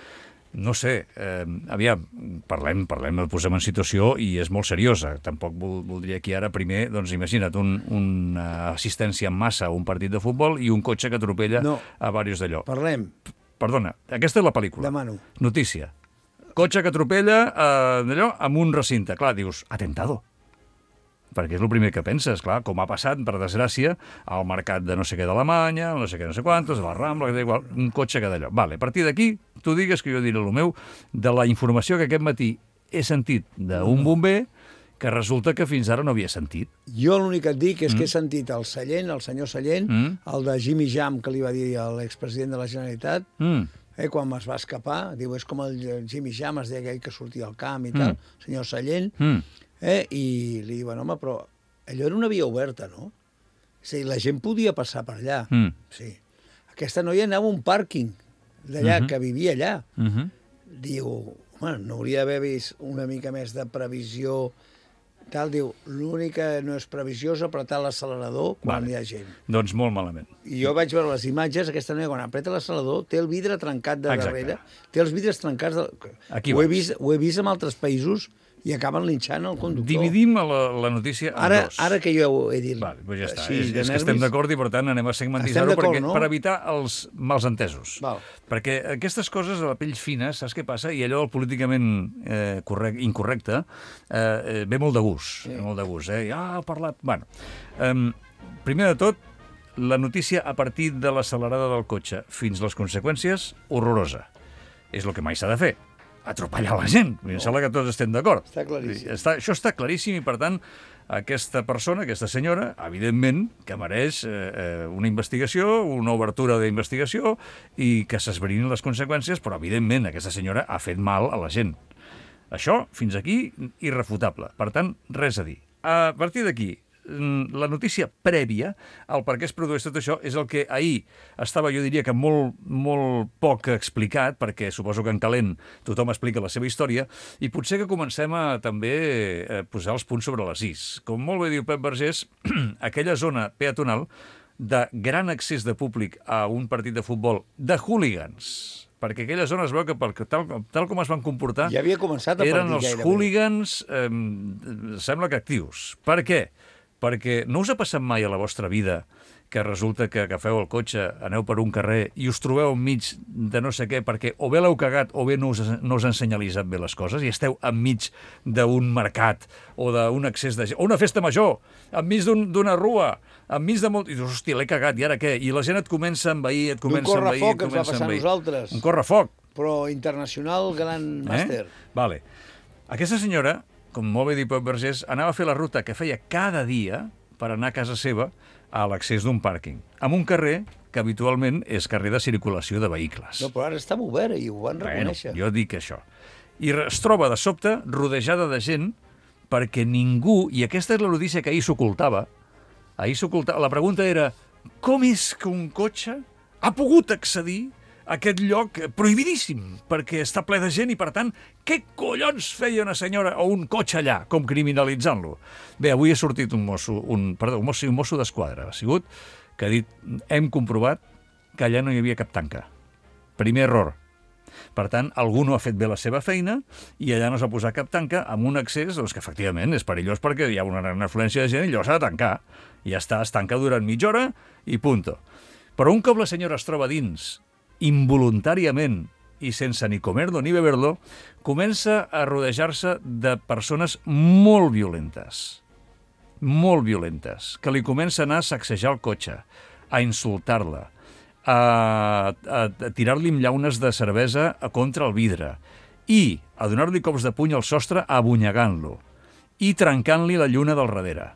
No sé, aviam, parlem, el posem en situació i és molt seriosa. Tampoc voldria aquí ara primer, doncs imagina't, una assistència en massa a un partit de futbol i un cotxe que atropella a diversos d'allò. Parlem. Perdona, aquesta és la pel·lícula. Demano. Notícia. Cotxe que atropella d'allò amb un recinte. Clar, dius, atentado. Perquè és el primer que penses, clar, com ha passat, per desgràcia, al mercat de no sé què d'Alemanya, no sé què, no sé quantos, de la Rambla, igual, un cotxe que d'allò. Vale, a partir d'aquí, tu digues que jo diré el meu, de la informació que aquest matí he sentit d'un bomber que resulta que fins ara no havia sentit. Jo l'únic que et dic és que he sentit el Sallent, el senyor Sallent, el de Jimmy Jam, que li va dir a l'expresident de la Generalitat, quan es va escapar, diu, és com el Jimmy Jam, es deia aquell que sortia al camp i tal, el senyor Sallent, i li diuen, home, però allò era una via oberta, no? És a dir, la gent podia passar per allà. Sí. Aquesta noia anava a un pàrquing d'allà, que vivia allà. Diu, home, no hauria d'haver vist una mica més de previsió, tal, diu, l'únic que no és previsió és apretar l'accelerador quan hi ha gent. Doncs molt malament. I jo vaig veure les imatges, aquesta noia, quan apreta l'accelerador, té el vidre trencat de darrere, té els vidres trencats... Ho he vist en altres països i acaben linxant el conductor. Dividim la notícia en dos. Ara que jo he dit... Vale, doncs ja està. És que estem d'acord i, per tant, anem a segmentar-ho per evitar els malentesos. Perquè aquestes coses a la pell fina, saps què passa? I allò del políticament incorrecte ve molt de gust. Molt de gust, ha parlat... Bueno, primer de tot, la notícia a partir de l'accelerada del cotxe fins les conseqüències, horrorosa. És el que mai s'ha de fer. Atropellar la gent. Em sembla que tots estem d'acord. Està claríssim. Això està claríssim i, per tant, aquesta persona, aquesta senyora, evidentment, que mereix una investigació, una obertura d'investigació i que s'esbrinin les conseqüències, però, evidentment, aquesta senyora ha fet mal a la gent. Això, fins aquí, irrefutable. Per tant, res a dir. A partir d'aquí, la notícia prèvia al per què es produeix tot això és el que ahir estava, jo diria que molt poc explicat, perquè suposo que en calent tothom explica la seva història, i potser que comencem a també posar els punts sobre les is. Com molt bé diu Pep Vergés, aquella zona peatonal de gran accés de públic a un partit de futbol de hooligans, perquè aquella zona es veu que tal com es van comportar ja havia començat a eren els hooligans, sembla que actius. Per què? Perquè no us ha passat mai a la vostra vida que resulta que agafeu el cotxe, aneu per un carrer i us trobeu enmig de no sé què, perquè o bé l'heu cagat o bé no us han senyalitzat bé les coses i esteu enmig d'un mercat o d'un accés de gent, o una festa major, enmig d'una rua, enmig de molt... I dius, hòstia, l'he cagat, i ara què? I la gent et comença a envair, et comença a envair, et comença a envair. Un correfoc que ens va passar a nosaltres. Un correfoc. Però internacional, gran màster. Vale. Aquesta senyora, com molt bé dit Pep Vergés, anava a fer la ruta que feia cada dia per anar a casa seva a l'accés d'un pàrquing, amb un carrer que habitualment és carrer de circulació de vehicles. No, però ara estava obert i ho van reconèixer. Jo dic això. I es troba de sobte rodejada de gent perquè ningú, i aquesta és la notícia que ahir s'ocultava, la pregunta era, com és que un cotxe ha pogut accedir a aquest lloc prohibidíssim, perquè està ple de gent i, per tant, què collons feia una senyora o un cotxe allà, com criminalitzant-lo? Bé, avui ha sortit un mosso d'esquadra, ha sigut, que ha dit, hem comprovat que allà no hi havia cap tanca. Primer error. Per tant, algú no ha fet bé la seva feina i allà no s'ha posat cap tanca amb un accés doncs, que efectivament és perillós perquè hi ha una gran afluència de gent i allò s'ha de tancar. I ja està, es tanca durant mitja hora i punto. Però un cop la senyora es troba dins, involuntàriament i sense ni comer-lo ni beber-lo, comença a rodejar-se de persones molt violentes, que li comencen a sacsejar el cotxe, a insultar-la, a tirar-li amb llaunes de cervesa contra el vidre i a donar-li cops de puny al sostre abunyegant-lo i trencant-li la lluna del darrere.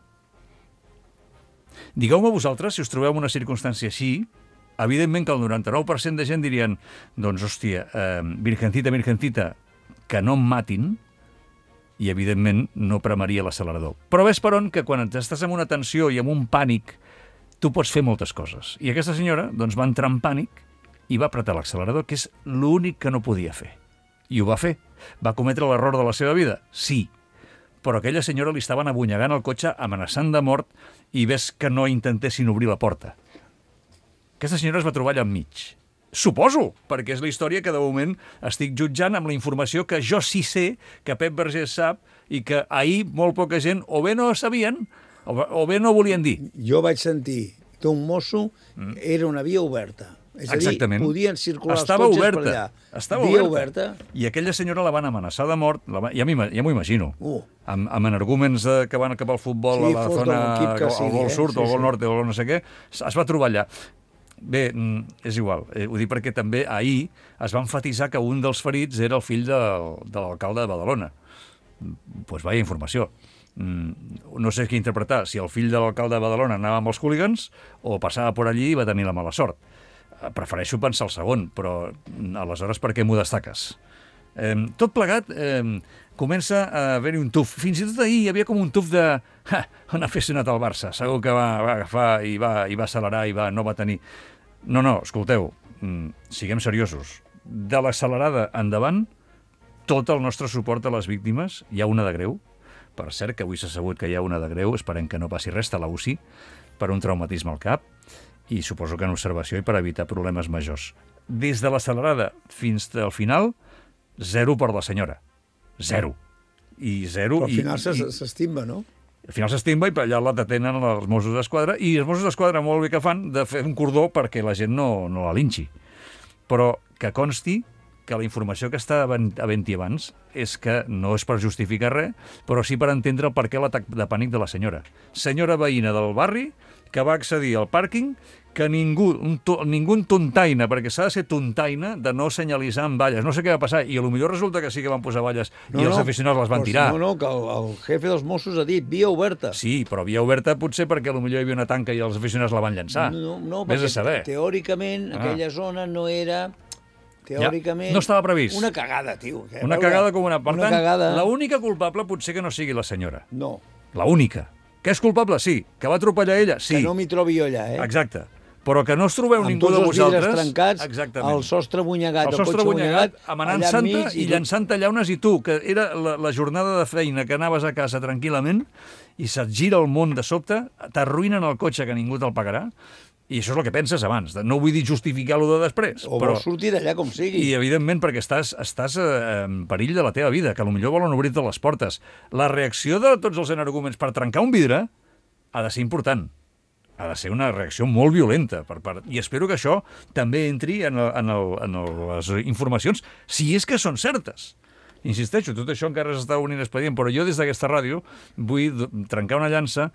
Digueu-me vosaltres, si us trobeu en una circumstància així, evidentment que el 99% de gent dirien doncs, hòstia, virgencita, que no em matin, i evidentment no premaria l'accelerador. Però ves per on que quan estàs en una tensió i en un pànic, tu pots fer moltes coses. I aquesta senyora doncs, va entrar en pànic i va apretar l'accelerador, que és l'únic que no podia fer. I ho va fer. Va cometre l'error de la seva vida? Sí. Però a aquella senyora li estaven abunyegant el cotxe, amenaçant de mort, i ves que no intentessin obrir la porta. Aquesta senyora es va trobar allà enmig. Suposo, perquè és la història que de moment estic jutjant amb la informació que jo sí sé, que Pep Vergés sap, i que ahir molt poca gent o bé no sabien o bé no volien dir. Jo vaig sentir que un mosso era una via oberta. És a dir, exactament. Podien circular estava els cotxes oberta. per allà. Estava via oberta. I aquella senyora la van amenaçar de mort, ja m'ho imagino, amb energúmens que van cap al futbol, a la zona, al gol sud, al gol nord, o no sé què, es va trobar allà. Bé, és igual, ho dic perquè també ahir es va emfatitzar que un dels ferits era el fill de l'alcalde de Badalona. Doncs vaya informació. No sé què interpretar, si el fill de l'alcalde de Badalona anava amb els hooligans o passava per allí i va tenir la mala sort. Prefereixo pensar el segon, però aleshores per què m'ho destaques? Tot plegat comença a haver-hi un tuf. Fins i tot ahir hi havia com un tuf d'un aficionat al Barça. Segur que va agafar i va accelerar i no va tenir... No, escolteu, siguem seriosos. De l'accelerada endavant, tot el nostre suport a les víctimes. Hi ha una de greu. Per cert, que avui s'ha sabut que hi ha una de greu. Esperem que no passi res a la UCI per un traumatisme al cap. I suposo que en observació i per evitar problemes majors. Des de l'accelerada fins al final, 0 per la senyora. 0. I 0... Però al final s'estimba, no? Al final s'estimba i per allà la detenen els Mossos d'Esquadra, i els Mossos d'Esquadra molt bé que fan de fer un cordó perquè la gent no la linxi. Però que consti que la informació que està havent-hi abans és que no és per justificar res, però sí per entendre el perquè l'atac de pànic de la senyora. Senyora veïna del barri que va accedir al pàrquing, que ningú tontaina, perquè s'ha de ser tontaina de no senyalitzar amb valles. No sé què va passar, i potser resulta que sí que van posar valles i els aficionats les van tirar. No, que el jefe dels Mossos ha dit via oberta. Sí, però via oberta potser perquè potser hi havia una tanca i els aficionats la van llançar. No, perquè teòricament aquella zona no era... Teòricament... No estava previst. Una cagada, tio. Una cagada com una... Per tant, l'única culpable potser que no sigui la senyora. No. L'única. Que és culpable, sí. Que va atropellar ella, sí. Que no m'hi trobi jo allà, Exacte. Però que no us trobeu ningú de vosaltres... Amb tots els vidres trencats, el sostre bunyegat, el cotxe bunyegat, amenant-se i llançant llaunes, i tu, que era la jornada de feina, que anaves a casa tranquil·lament, i se't gira el món de sobte, t'arruïnen el cotxe que ningú te'l pagarà, i això és el que penses abans. No vull dir justificar-lo de després. O vols sortir d'allà com sigui. I, evidentment, perquè estàs en perill de la teva vida, que potser volen obrir-te les portes. La reacció de tots els energúmens per trencar un vidre ha de ser important. Ha de ser una reacció molt violenta. I espero que això també entri en les informacions, si és que són certes. Insisteixo, tot això encara s'està unint expedient, però jo des d'aquesta ràdio vull trencar una llança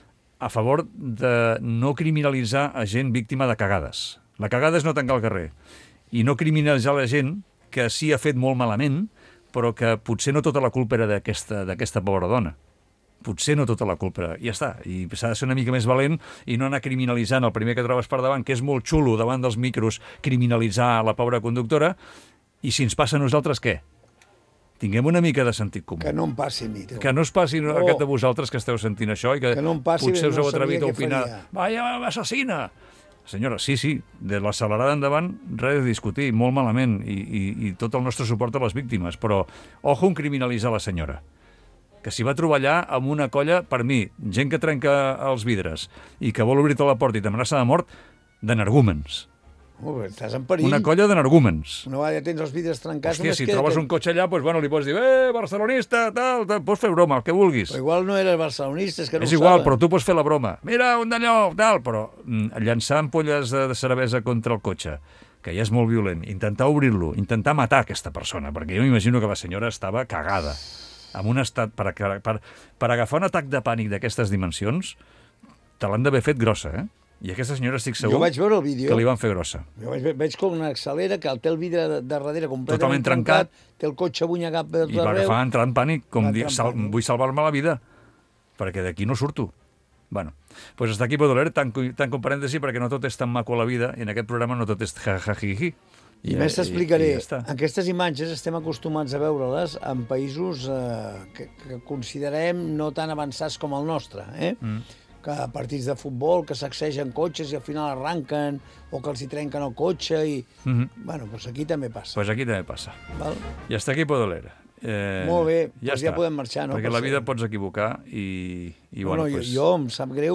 a favor de no criminalitzar a gent víctima de cagades. La cagada és no tancar el carrer. I no criminalitzar la gent que sí ha fet molt malament, però que potser no tota la culpa era d'aquesta pobra dona. Potser no tota la culpa. Ja està. I s'ha de ser una mica més valent i no anar criminalitzant el primer que trobes per davant, que és molt xulo davant dels micros criminalitzar la pobra conductora. I si ens passa a nosaltres, què? Tinguem una mica de sentit comú. Que no em passi a mi. Que no es passi a aquest de vosaltres que esteu sentint això i que no em passi, potser us heu no atrevit a opinar. Vaya, assassina! Senyora, sí, de l'accelerada endavant, res de discutir, molt malament, i tot el nostre suport a les víctimes, però ojo en criminalitzar la senyora, que s'hi va trobar allà amb una colla, per mi, gent que trenca els vidres i que vol obrir-te la porta i t'amenaça de mort, d'energúmens. Estàs en perill. Una colla d'energúmens. Una vegada ja tens els vidres trencats... Hòstia, si trobes un cotxe allà, doncs, li pots dir barcelonista, tal, pots fer broma, el que vulguis. Però igual no eres barcelonista, és que no ho saben. És igual, però tu pots fer la broma. Mira, un d'allò, tal, però llançar ampolles de cervesa contra el cotxe, que ja és molt violent, intentar obrir-lo, intentar matar aquesta persona, perquè jo m'imagino que la senyora estava cagada, en un estat... Per agafar un atac de pànic d'aquestes dimensions, te l'han d'haver fet grossa, I aquesta senyora estic segur que li van fer grossa. Jo veig com una accelera, que té el vidre de darrere completament trencat, té el cotxe bunyegat per i va agafar entrar en pànic, com dir, vull salvar-me la vida, perquè d'aquí no surto. Bueno, doncs hasta aquí Podoler, tant com parèntesi, perquè no tot és tan maco a la vida, i en aquest programa no tot és ja-ja-hi-hi. I més t'explicaré, aquestes imatges estem acostumats a veure-les en països que considerem no tan avançats com el nostre, que partits de futbol que sacsegen cotxes i al final arranquen, o que els hi trenquen el cotxe i... Bueno, doncs aquí també passa. Doncs aquí també passa. I hasta aquí Podoler. Molt bé, ja podem marxar, no? Perquè la vida pots equivocar i bueno, jo em sap greu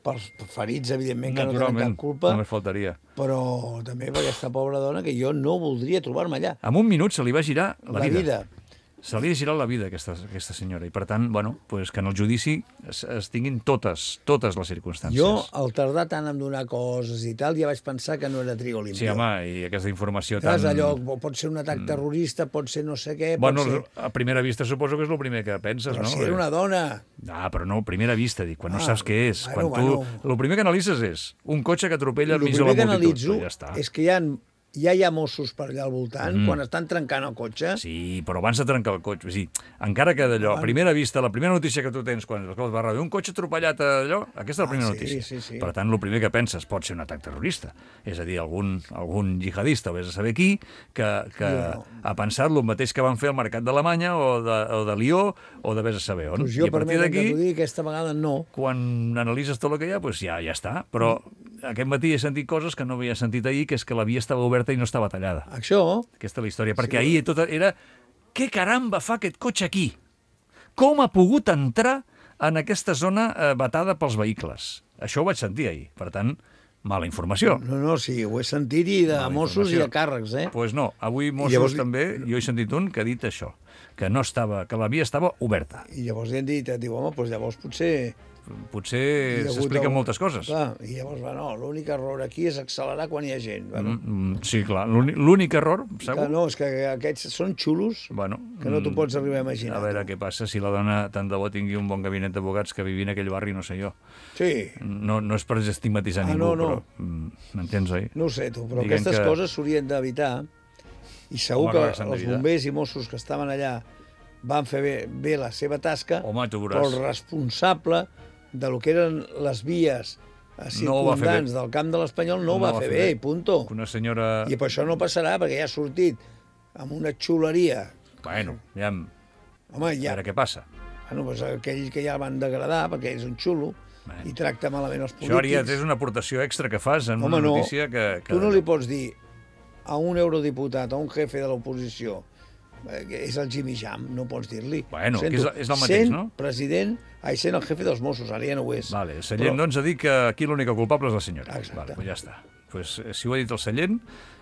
pels ferits, evidentment, que no tenen cap culpa. Només faltaria. Però també per aquesta pobra dona que jo no voldria trobar-me allà. En un minut se li va girar la vida. Se li ha girat la vida, aquesta senyora. I, per tant, bueno, pues que en el judici es tinguin totes les circumstàncies. Jo, al tardar tant en donar coses i tal, ja vaig pensar que no era trigo limpio. Sí, home, i aquesta informació tan... allò, pot ser un atac terrorista, pot ser no sé què... Bueno, a primera vista suposo que és el primer que penses, però no? Però si era una dona... Ah, però no, a primera vista, dic, quan no saps què és. El primer que analitzes és un cotxe que atropella al mig de la multitud. El primer que analitzo és que ja hi ha Mossos per allà al voltant, quan estan trencant el cotxe. Sí, però abans de trencar el cotxe, sí, encara que d'allò, a primera vista, la primera notícia que tu tens quan va rebre un cotxe atropellat allò, aquesta és la primera notícia. Sí. Per tant, el primer que penses pot ser un atac terrorista. És a dir, algun jihadista, o vés a saber qui, que ha pensat el mateix que van fer al mercat d'Alemanya o de Lió, o de vés a saber on. Pues jo, permetem que t'ho digui, aquesta vegada no. Quan analitzes tot el que hi ha, pues ja està. Però aquest matí he sentit coses que no havia sentit ahir, que és que la via estava oberta i no estava tallada. Això? Aquesta és la història, perquè ahir tot era... Què caramba fa aquest cotxe aquí? Com ha pogut entrar en aquesta zona vetada pels vehicles? Això ho vaig sentir ahir. Per tant, mala informació. No, sí, ho he sentit i de Mossos i de càrrecs, Doncs pues no, avui Mossos també, jo he sentit un que ha dit això, que la via estava oberta. I llavors li han dit, home, doncs llavors potser s'expliquen moltes coses. Clar, i llavors, l'únic error aquí és accelerar quan hi ha gent. Sí, clar, l'únic error, segur? No, és que aquests són xulos que no t'ho pots arribar a imaginar. A veure què passa si la dona tant de bo tingui un bon gabinet d'advocats que vivi en aquell barri, no sé jo. Sí. No és per estigmatitzar ningú, però m'entens, oi? No ho sé, tu, però aquestes coses s'haurien d'evitar i segur que els bombers i Mossos que estaven allà van fer bé la seva tasca, però el responsable de lo que eren les vies circumdants del camp de l'Espanyol no ho va fer bé, i punto. Una senyora... I per això no passarà, perquè ja ha sortit amb una xuleria. Bueno, ja... Home, ja... A veure què passa. Bueno, doncs aquells que ja van degradar, perquè és un xulo, i tracta malament els polítics. Això ara ja és una aportació extra que fas en una notícia que... Tu no li pots dir a un eurodiputat, a un jefe de l'oposició, és el Jimmy Jam, no pots dir-li. Bueno, que és el mateix, no? Sent el jefe dels Mossos, ara ja no ho és. Vale, el Sallent, doncs, ha dit que aquí l'única culpable és la senyora. Exacte. Vale, pues ja està. Pues, si ho ha dit el Sallent,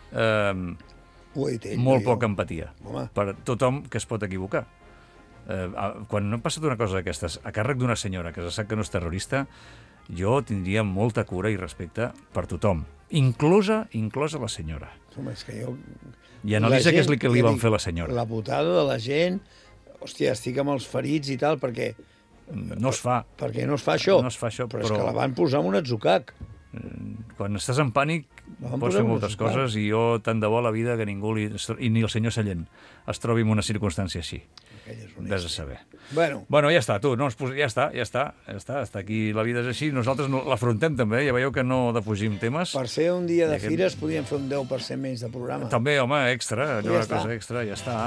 ho ha dit ell, molt poca empatia per tothom que es pot equivocar. Quan no ha passat una cosa d'aquestes a càrrec d'una senyora que se sap que no és terrorista, jo tindria molta cura i respecte per tothom, inclosa la senyora. Home, és que jo... I analitza què és el que li van fer a la senyora. La putada de la gent, hòstia, estic amb els ferits i tal, perquè... No es fa. Perquè no es fa això. No es fa això, però... és que la van posar en un atzucac. Quan estàs en pànic pots fer moltes coses i jo tant de bo a la vida que ningú, i ni el senyor Sallent, es trobi en una circumstància així. Ves a saber. Bueno, ja està, tu, ja està aquí, la vida és així, nosaltres l'afrontem també, ja veieu que no defugim temes. Per ser un dia de fires podríem fer un 10% menys de programa. També, home, extra, una cosa extra, ja està.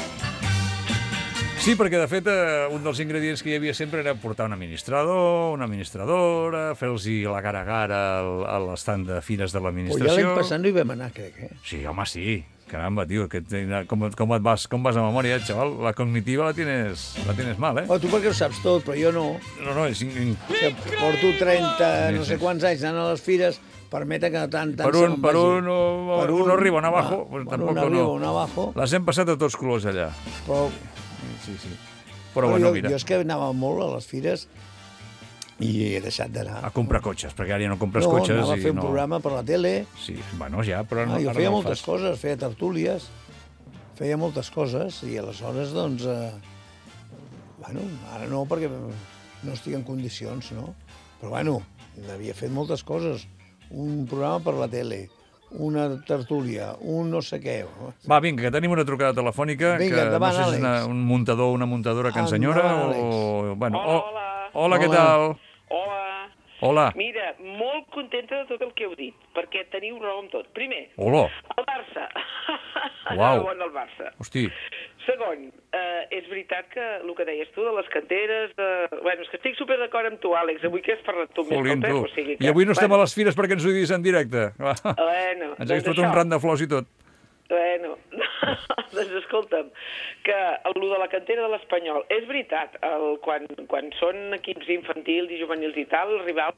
Sí, perquè de fet un dels ingredients que hi havia sempre era portar un administrador, una administradora, fer-los la cara a cara a l'estand de fires de l'administració. Ja l'any passat no hi vam anar, crec, Sí, home, sí. Caramba, tio, com vas a memòria, xaval? La cognitiva la tienes mal, eh? Tu perquè ho saps tot, però jo no. No, és... Porto 30, no sé quants anys anant a les fires, permeta que tant per un no arriba un abajo, pues tampoc no. Les hem passat a tots colors allà. Però... Sí. Però bueno, mira. Jo és que anava molt a les fires i he deixat d'anar. A comprar cotxes, perquè ara ja no compres cotxes. No, anava a fer un programa per la tele. Sí, bueno, ja, però no. Jo feia moltes coses, feia tertúlies, feia moltes coses, i aleshores, doncs... Bueno, ara no, perquè no estic en condicions, no? Però bueno, havia fet moltes coses. Un programa per la tele, una tertúlia, un no sé què. Va, vinga, que tenim una trucada telefònica. Vinga, endavant, no sé si és un muntador o una muntadora que ens enyora. Hola, què tal? Hola. Mira, molt contenta de tot el que heu dit, perquè teniu raó amb tot. Primer, el Barça. Uau. El Barça. Hosti. Segon, és veritat que el que deies tu de les canteres... Bueno, és que estic super d'acord amb tu, Àlex, avui que has parlat tu més que el Pep, o sigui que... I avui no estem a les fires perquè ens ho diguis en directe. Bueno, ens hagués fotut un ram de flors i tot. Bueno, doncs escolta'm, que el de la cantera de l'Espanyol, és veritat, quan són equips infantils i juvenils i tal, el rival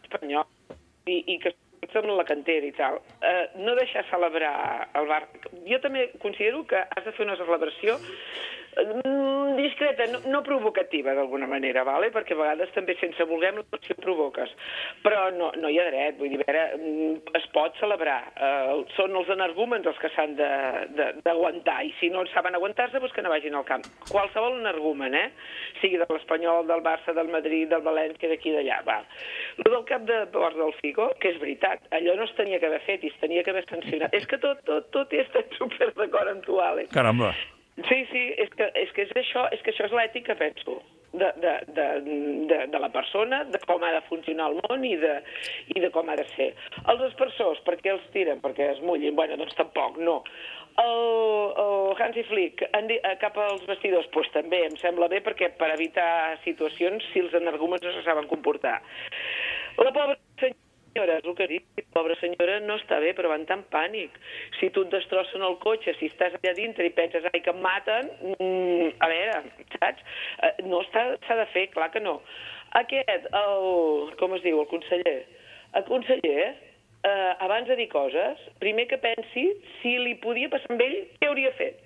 espanyol i que amb la cantera i tal. No deixar celebrar el Barça. Jo també considero que has de fer una celebració discreta, no provocativa d'alguna manera, vale? Perquè a vegades també sense voler si provoques, però no hi ha dret, vull dir, es pot celebrar, són els energúmens els que s'han d'aguantar, i si no saben aguantar-se, doncs que no vagin al camp. Qualsevol energumen, sigui de l'Espanyol, del Barça, del Madrid, del València, d'aquí i d'allà, va. Lo del cap de bord del Figo, que és veritat, allò no es tenia que haver fet i es tenia que haver sancionat. És que tot hi estem super d'acord amb tu, Àlex. Caramba. Sí, és que és això, és que això és l'ètica, penso, de la persona, de com ha de funcionar el món i de com ha de ser. Els aspersors, per què els tiren? Perquè es mullin? Bueno, doncs tampoc, no. El Hansi Flick cap als vestidors, doncs també em sembla bé, perquè per evitar situacions si els energúmens no se saben comportar. La pobra senyora, és el que dic, pobra senyora no està bé, però va en tant pànic. Si tu et destrossen el cotxe, si estàs allà dintre i penses, ai, que em maten, a veure, saps? No s'ha de fer, clar que no. Aquest, com es diu, el conseller? El conseller, abans de dir coses, primer que pensi si li podia passar amb ell, què hauria fet?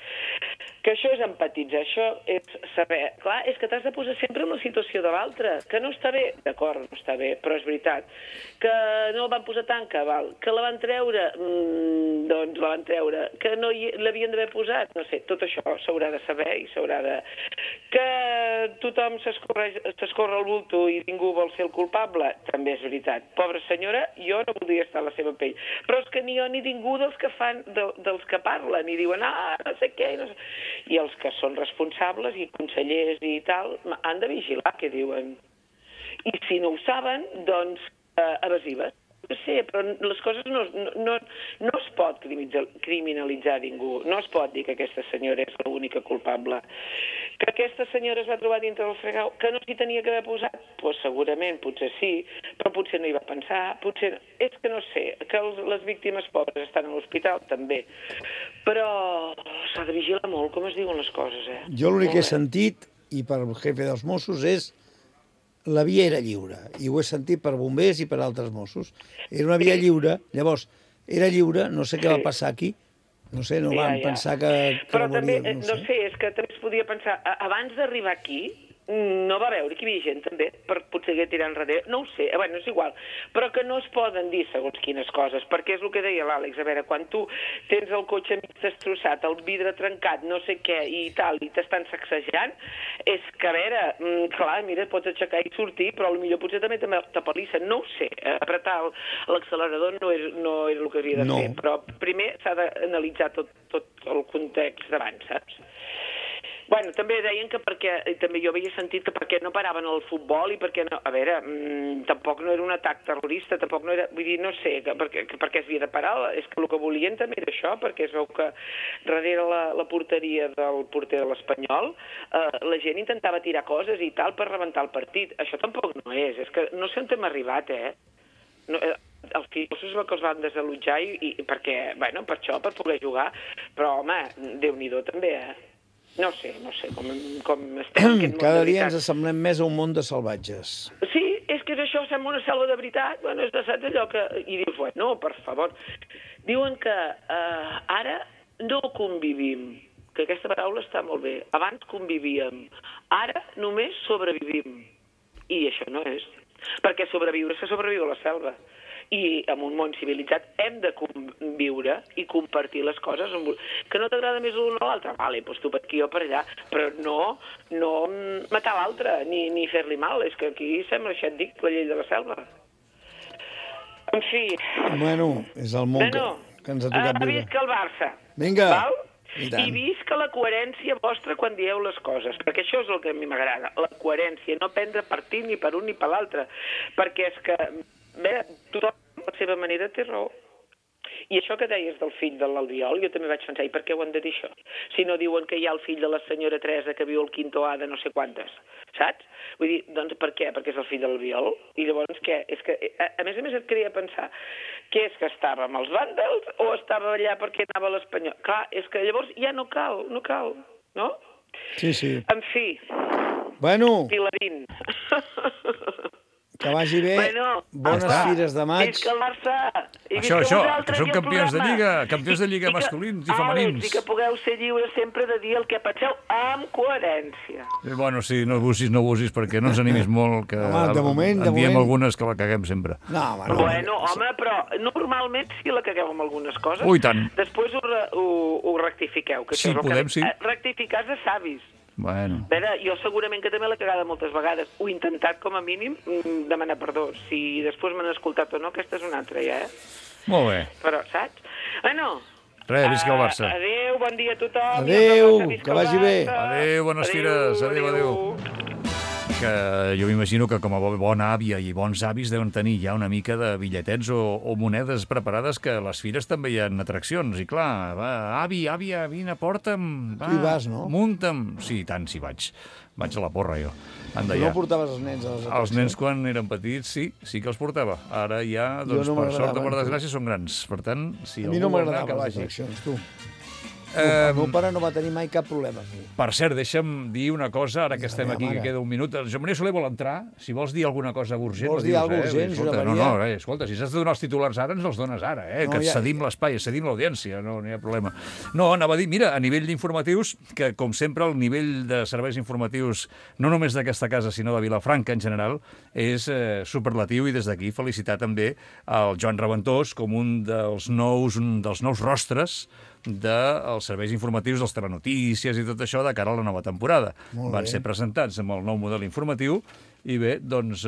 Que això és empatitzar, això és saber. Clar, és que t'has de posar sempre en la situació de l'altre, que no està bé, d'acord, no està bé, però és veritat. Que no el van posar tanca, val. Que la van treure, doncs la van treure. Que no l'havien d'haver posat, no sé, tot això s'haurà de saber i s'haurà de... Que tothom s'escorre el bulto i ningú vol ser el culpable, també és veritat. Pobra senyora, jo no voldria estar a la seva pell. Però és que ni jo ni ningú dels que parlen i diuen, no sé què, no sé... I els que són responsables i consellers i tal han de vigilar què diuen. I si no ho saben, doncs evasives. No sé, però les coses no es pot criminalitzar ningú. No es pot dir que aquesta senyora és l'única culpable. Que aquesta senyora es va trobar dintre del fregau, que no s'hi tenia que haver posat? Doncs segurament, potser sí, però potser no hi va pensar, potser... És que no sé, que les víctimes pobres estan a l'hospital, també. Però s'ha de vigilar molt com es diuen les coses, Jo l'únic que he sentit, i per jefe dels Mossos, és la via era lliure, i ho he sentit per bombers i per altres Mossos. Era una via lliure, llavors, era lliure, no sé què va passar aquí, no sé, no van pensar que però també, no sé, és que també es podia pensar, abans d'arribar aquí, no va veure que hi havia gent també per potser tirar enrere, no ho sé, bueno, és igual, però que no es poden dir segons quines coses, perquè és el que deia l'Àlex, a veure, quan tu tens el cotxe mig destrossat, el vidre trencat, no sé què i tal, i t'estan sacsejant, és que, a veure, clar, mira, pots aixecar i sortir, però potser potser també t'apal·lissen, no ho sé, apretar l'accelerador no era el que havia de fer, però primer s'ha d'analitzar tot el context d'abans, saps? Bueno, també deien que també jo havia sentit que perquè no paraven el futbol i perquè no... A veure, tampoc no era un atac terrorista, tampoc no era... Vull dir, no sé, perquè es havia de parar, és que el que volien també era això, perquè es veu que darrere la porteria del porter de l'Espanyol la gent intentava tirar coses i tal per rebentar el partit. Això tampoc no és que no sé on hem arribat, els filosofs que els van desallotjar i perquè, bueno, per això, per poder jugar, però, home, Déu-n'hi-do també, No sé com estem. Cada dia ens assemblem més a un món de salvatges. Sí, és que això sembla una selva de veritat. Bueno, és de saps allò que... I dius, bueno, per favor. Diuen que ara no convivim, que aquesta paraula està molt bé. Abans convivíem. Ara només sobrevivim. I això no és. Perquè sobreviure se sobreviu a la selva. I en un món civilitzat hem de conviure i compartir les coses. Que no t'agrada més l'un o l'altre? Vale, doncs tu per aquí o per allà. Però no matar l'altre, ni fer-li mal. És que aquí sembla, això et dic, la llei de la selva. En fi... Bueno, és el món que ens ha tocat viure. Visca el Barça. Vinga. Val? I visca la coherència vostra quan dieu les coses, perquè això és el que a mi m'agrada, la coherència, no prendre partit ni per un ni per l'altre, perquè és que, bé, tothom a la seva manera té raó. I això que deies del fill de l'Albiol, jo també vaig pensar, i per què ho han de dir això? Si no diuen que hi ha el fill de la senyora Teresa que viu al quinto A de no sé quantes, saps? Vull dir, doncs per què? Perquè és el fill de l'Albiol? I llavors què? És que, a més et queria pensar, què és que estava amb els vàndals o estava allà perquè anava a l'Espanyol? Clar, és que llavors ja no cal, no? Sí. En fi. Bueno. Pilarín. Que vagi bé. Bones fires de maig. Visca el Barça. Això, que són campions de Lliga masculins i femenins. I que pugueu ser lliures sempre de dir el que penseu amb coherència. Bueno, sí, no abusis, perquè no ens animis molt, que de moment, diem algunes que la caguem sempre. Bueno, home, però normalment sí la cagueu amb algunes coses. Ui, tant. Després ho rectifiqueu. Que sí, podem, sí. Rectificar és de savis. Bueno. A veure, jo segurament que també l'he cagada moltes vegades. Ho he intentat, com a mínim, demanar perdó. Si després m'han escoltat o no, aquesta és una altra, ja, Molt bé. Però, saps? Bueno... Res, visca el Barça. Adéu, bon dia a tothom. Adéu, que vagi bé. Adéu, bones fires. Adéu. Que jo m'imagino que com a bona àvia i bons avis deuen tenir ja una mica de bitlletets o monedes preparades, que a les fires també hi ha atraccions. I clar, va, àvia, vine, porta'm. Va, tu hi vas, no? Munta'm. Sí, tant, sí vaig. Vaig a la porra, jo. Tu no portaves els nens a les atraccions? Els nens, quan eren petits, sí que els portava. Ara ja, doncs, per sort o per desgràcia, són grans. Per tant, si a mi no m'agradaven les atraccions, tu. El meu pare no va tenir mai cap problema. Per cert, deixa'm dir una cosa, ara que estem aquí, que queda un minut. El Joan Maria Soler vol entrar. Si vols dir alguna cosa urgent, vols dir alguna cosa urgent, Josep Maria? Escolta, si has de donar els titulars ara, ens els dones ara, que cedim l'espai, cedim l'audiència, no hi ha problema. No, anava a dir, mira, a nivell d'informatius, que com sempre el nivell de serveis informatius, no només d'aquesta casa, sinó de Vilafranca en general, és superlatiu, i des d'aquí felicitar també el Joan Raventós com un dels nous rostres dels serveis informatius, dels telenotícies i tot això de cara a la nova temporada. Van ser presentats amb el nou model informatiu i bé, doncs...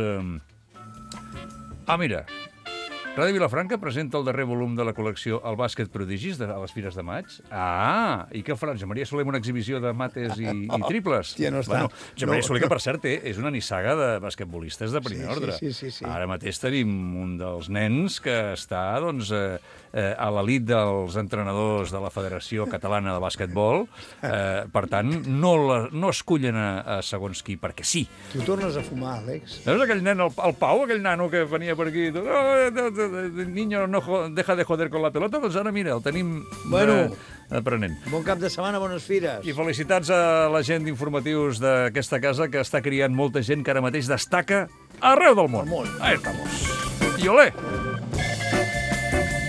mira, Ràdio Vilafranca presenta el darrer volum de la col·lecció El bàsquet prodigis a les Fires de Maig. I què faran? Joan Maria Soler una exhibició de mates i triples? Hòstia, no està. Joan Maria Soler, que per cert és una nissaga de basquetbolistes de primer ordre. Sí. Ara mateix tenim un dels nens que està, doncs, a l'elit dels entrenadors de la Federació Catalana de Bàsquetbol. Per tant, no escullen a segons qui, perquè sí. Tu tornes a fumar, Àlex. Veus aquell nen, el Pau, aquell nano que venia per aquí, niño, no deja de joder con la pelota, doncs ara mira, el tenim aprenent. Bon cap de setmana, bones fires. I felicitats a la gent d'informatius d'aquesta casa, que està criant molta gent que ara mateix destaca arreu del món. Ahí estamos. I olé!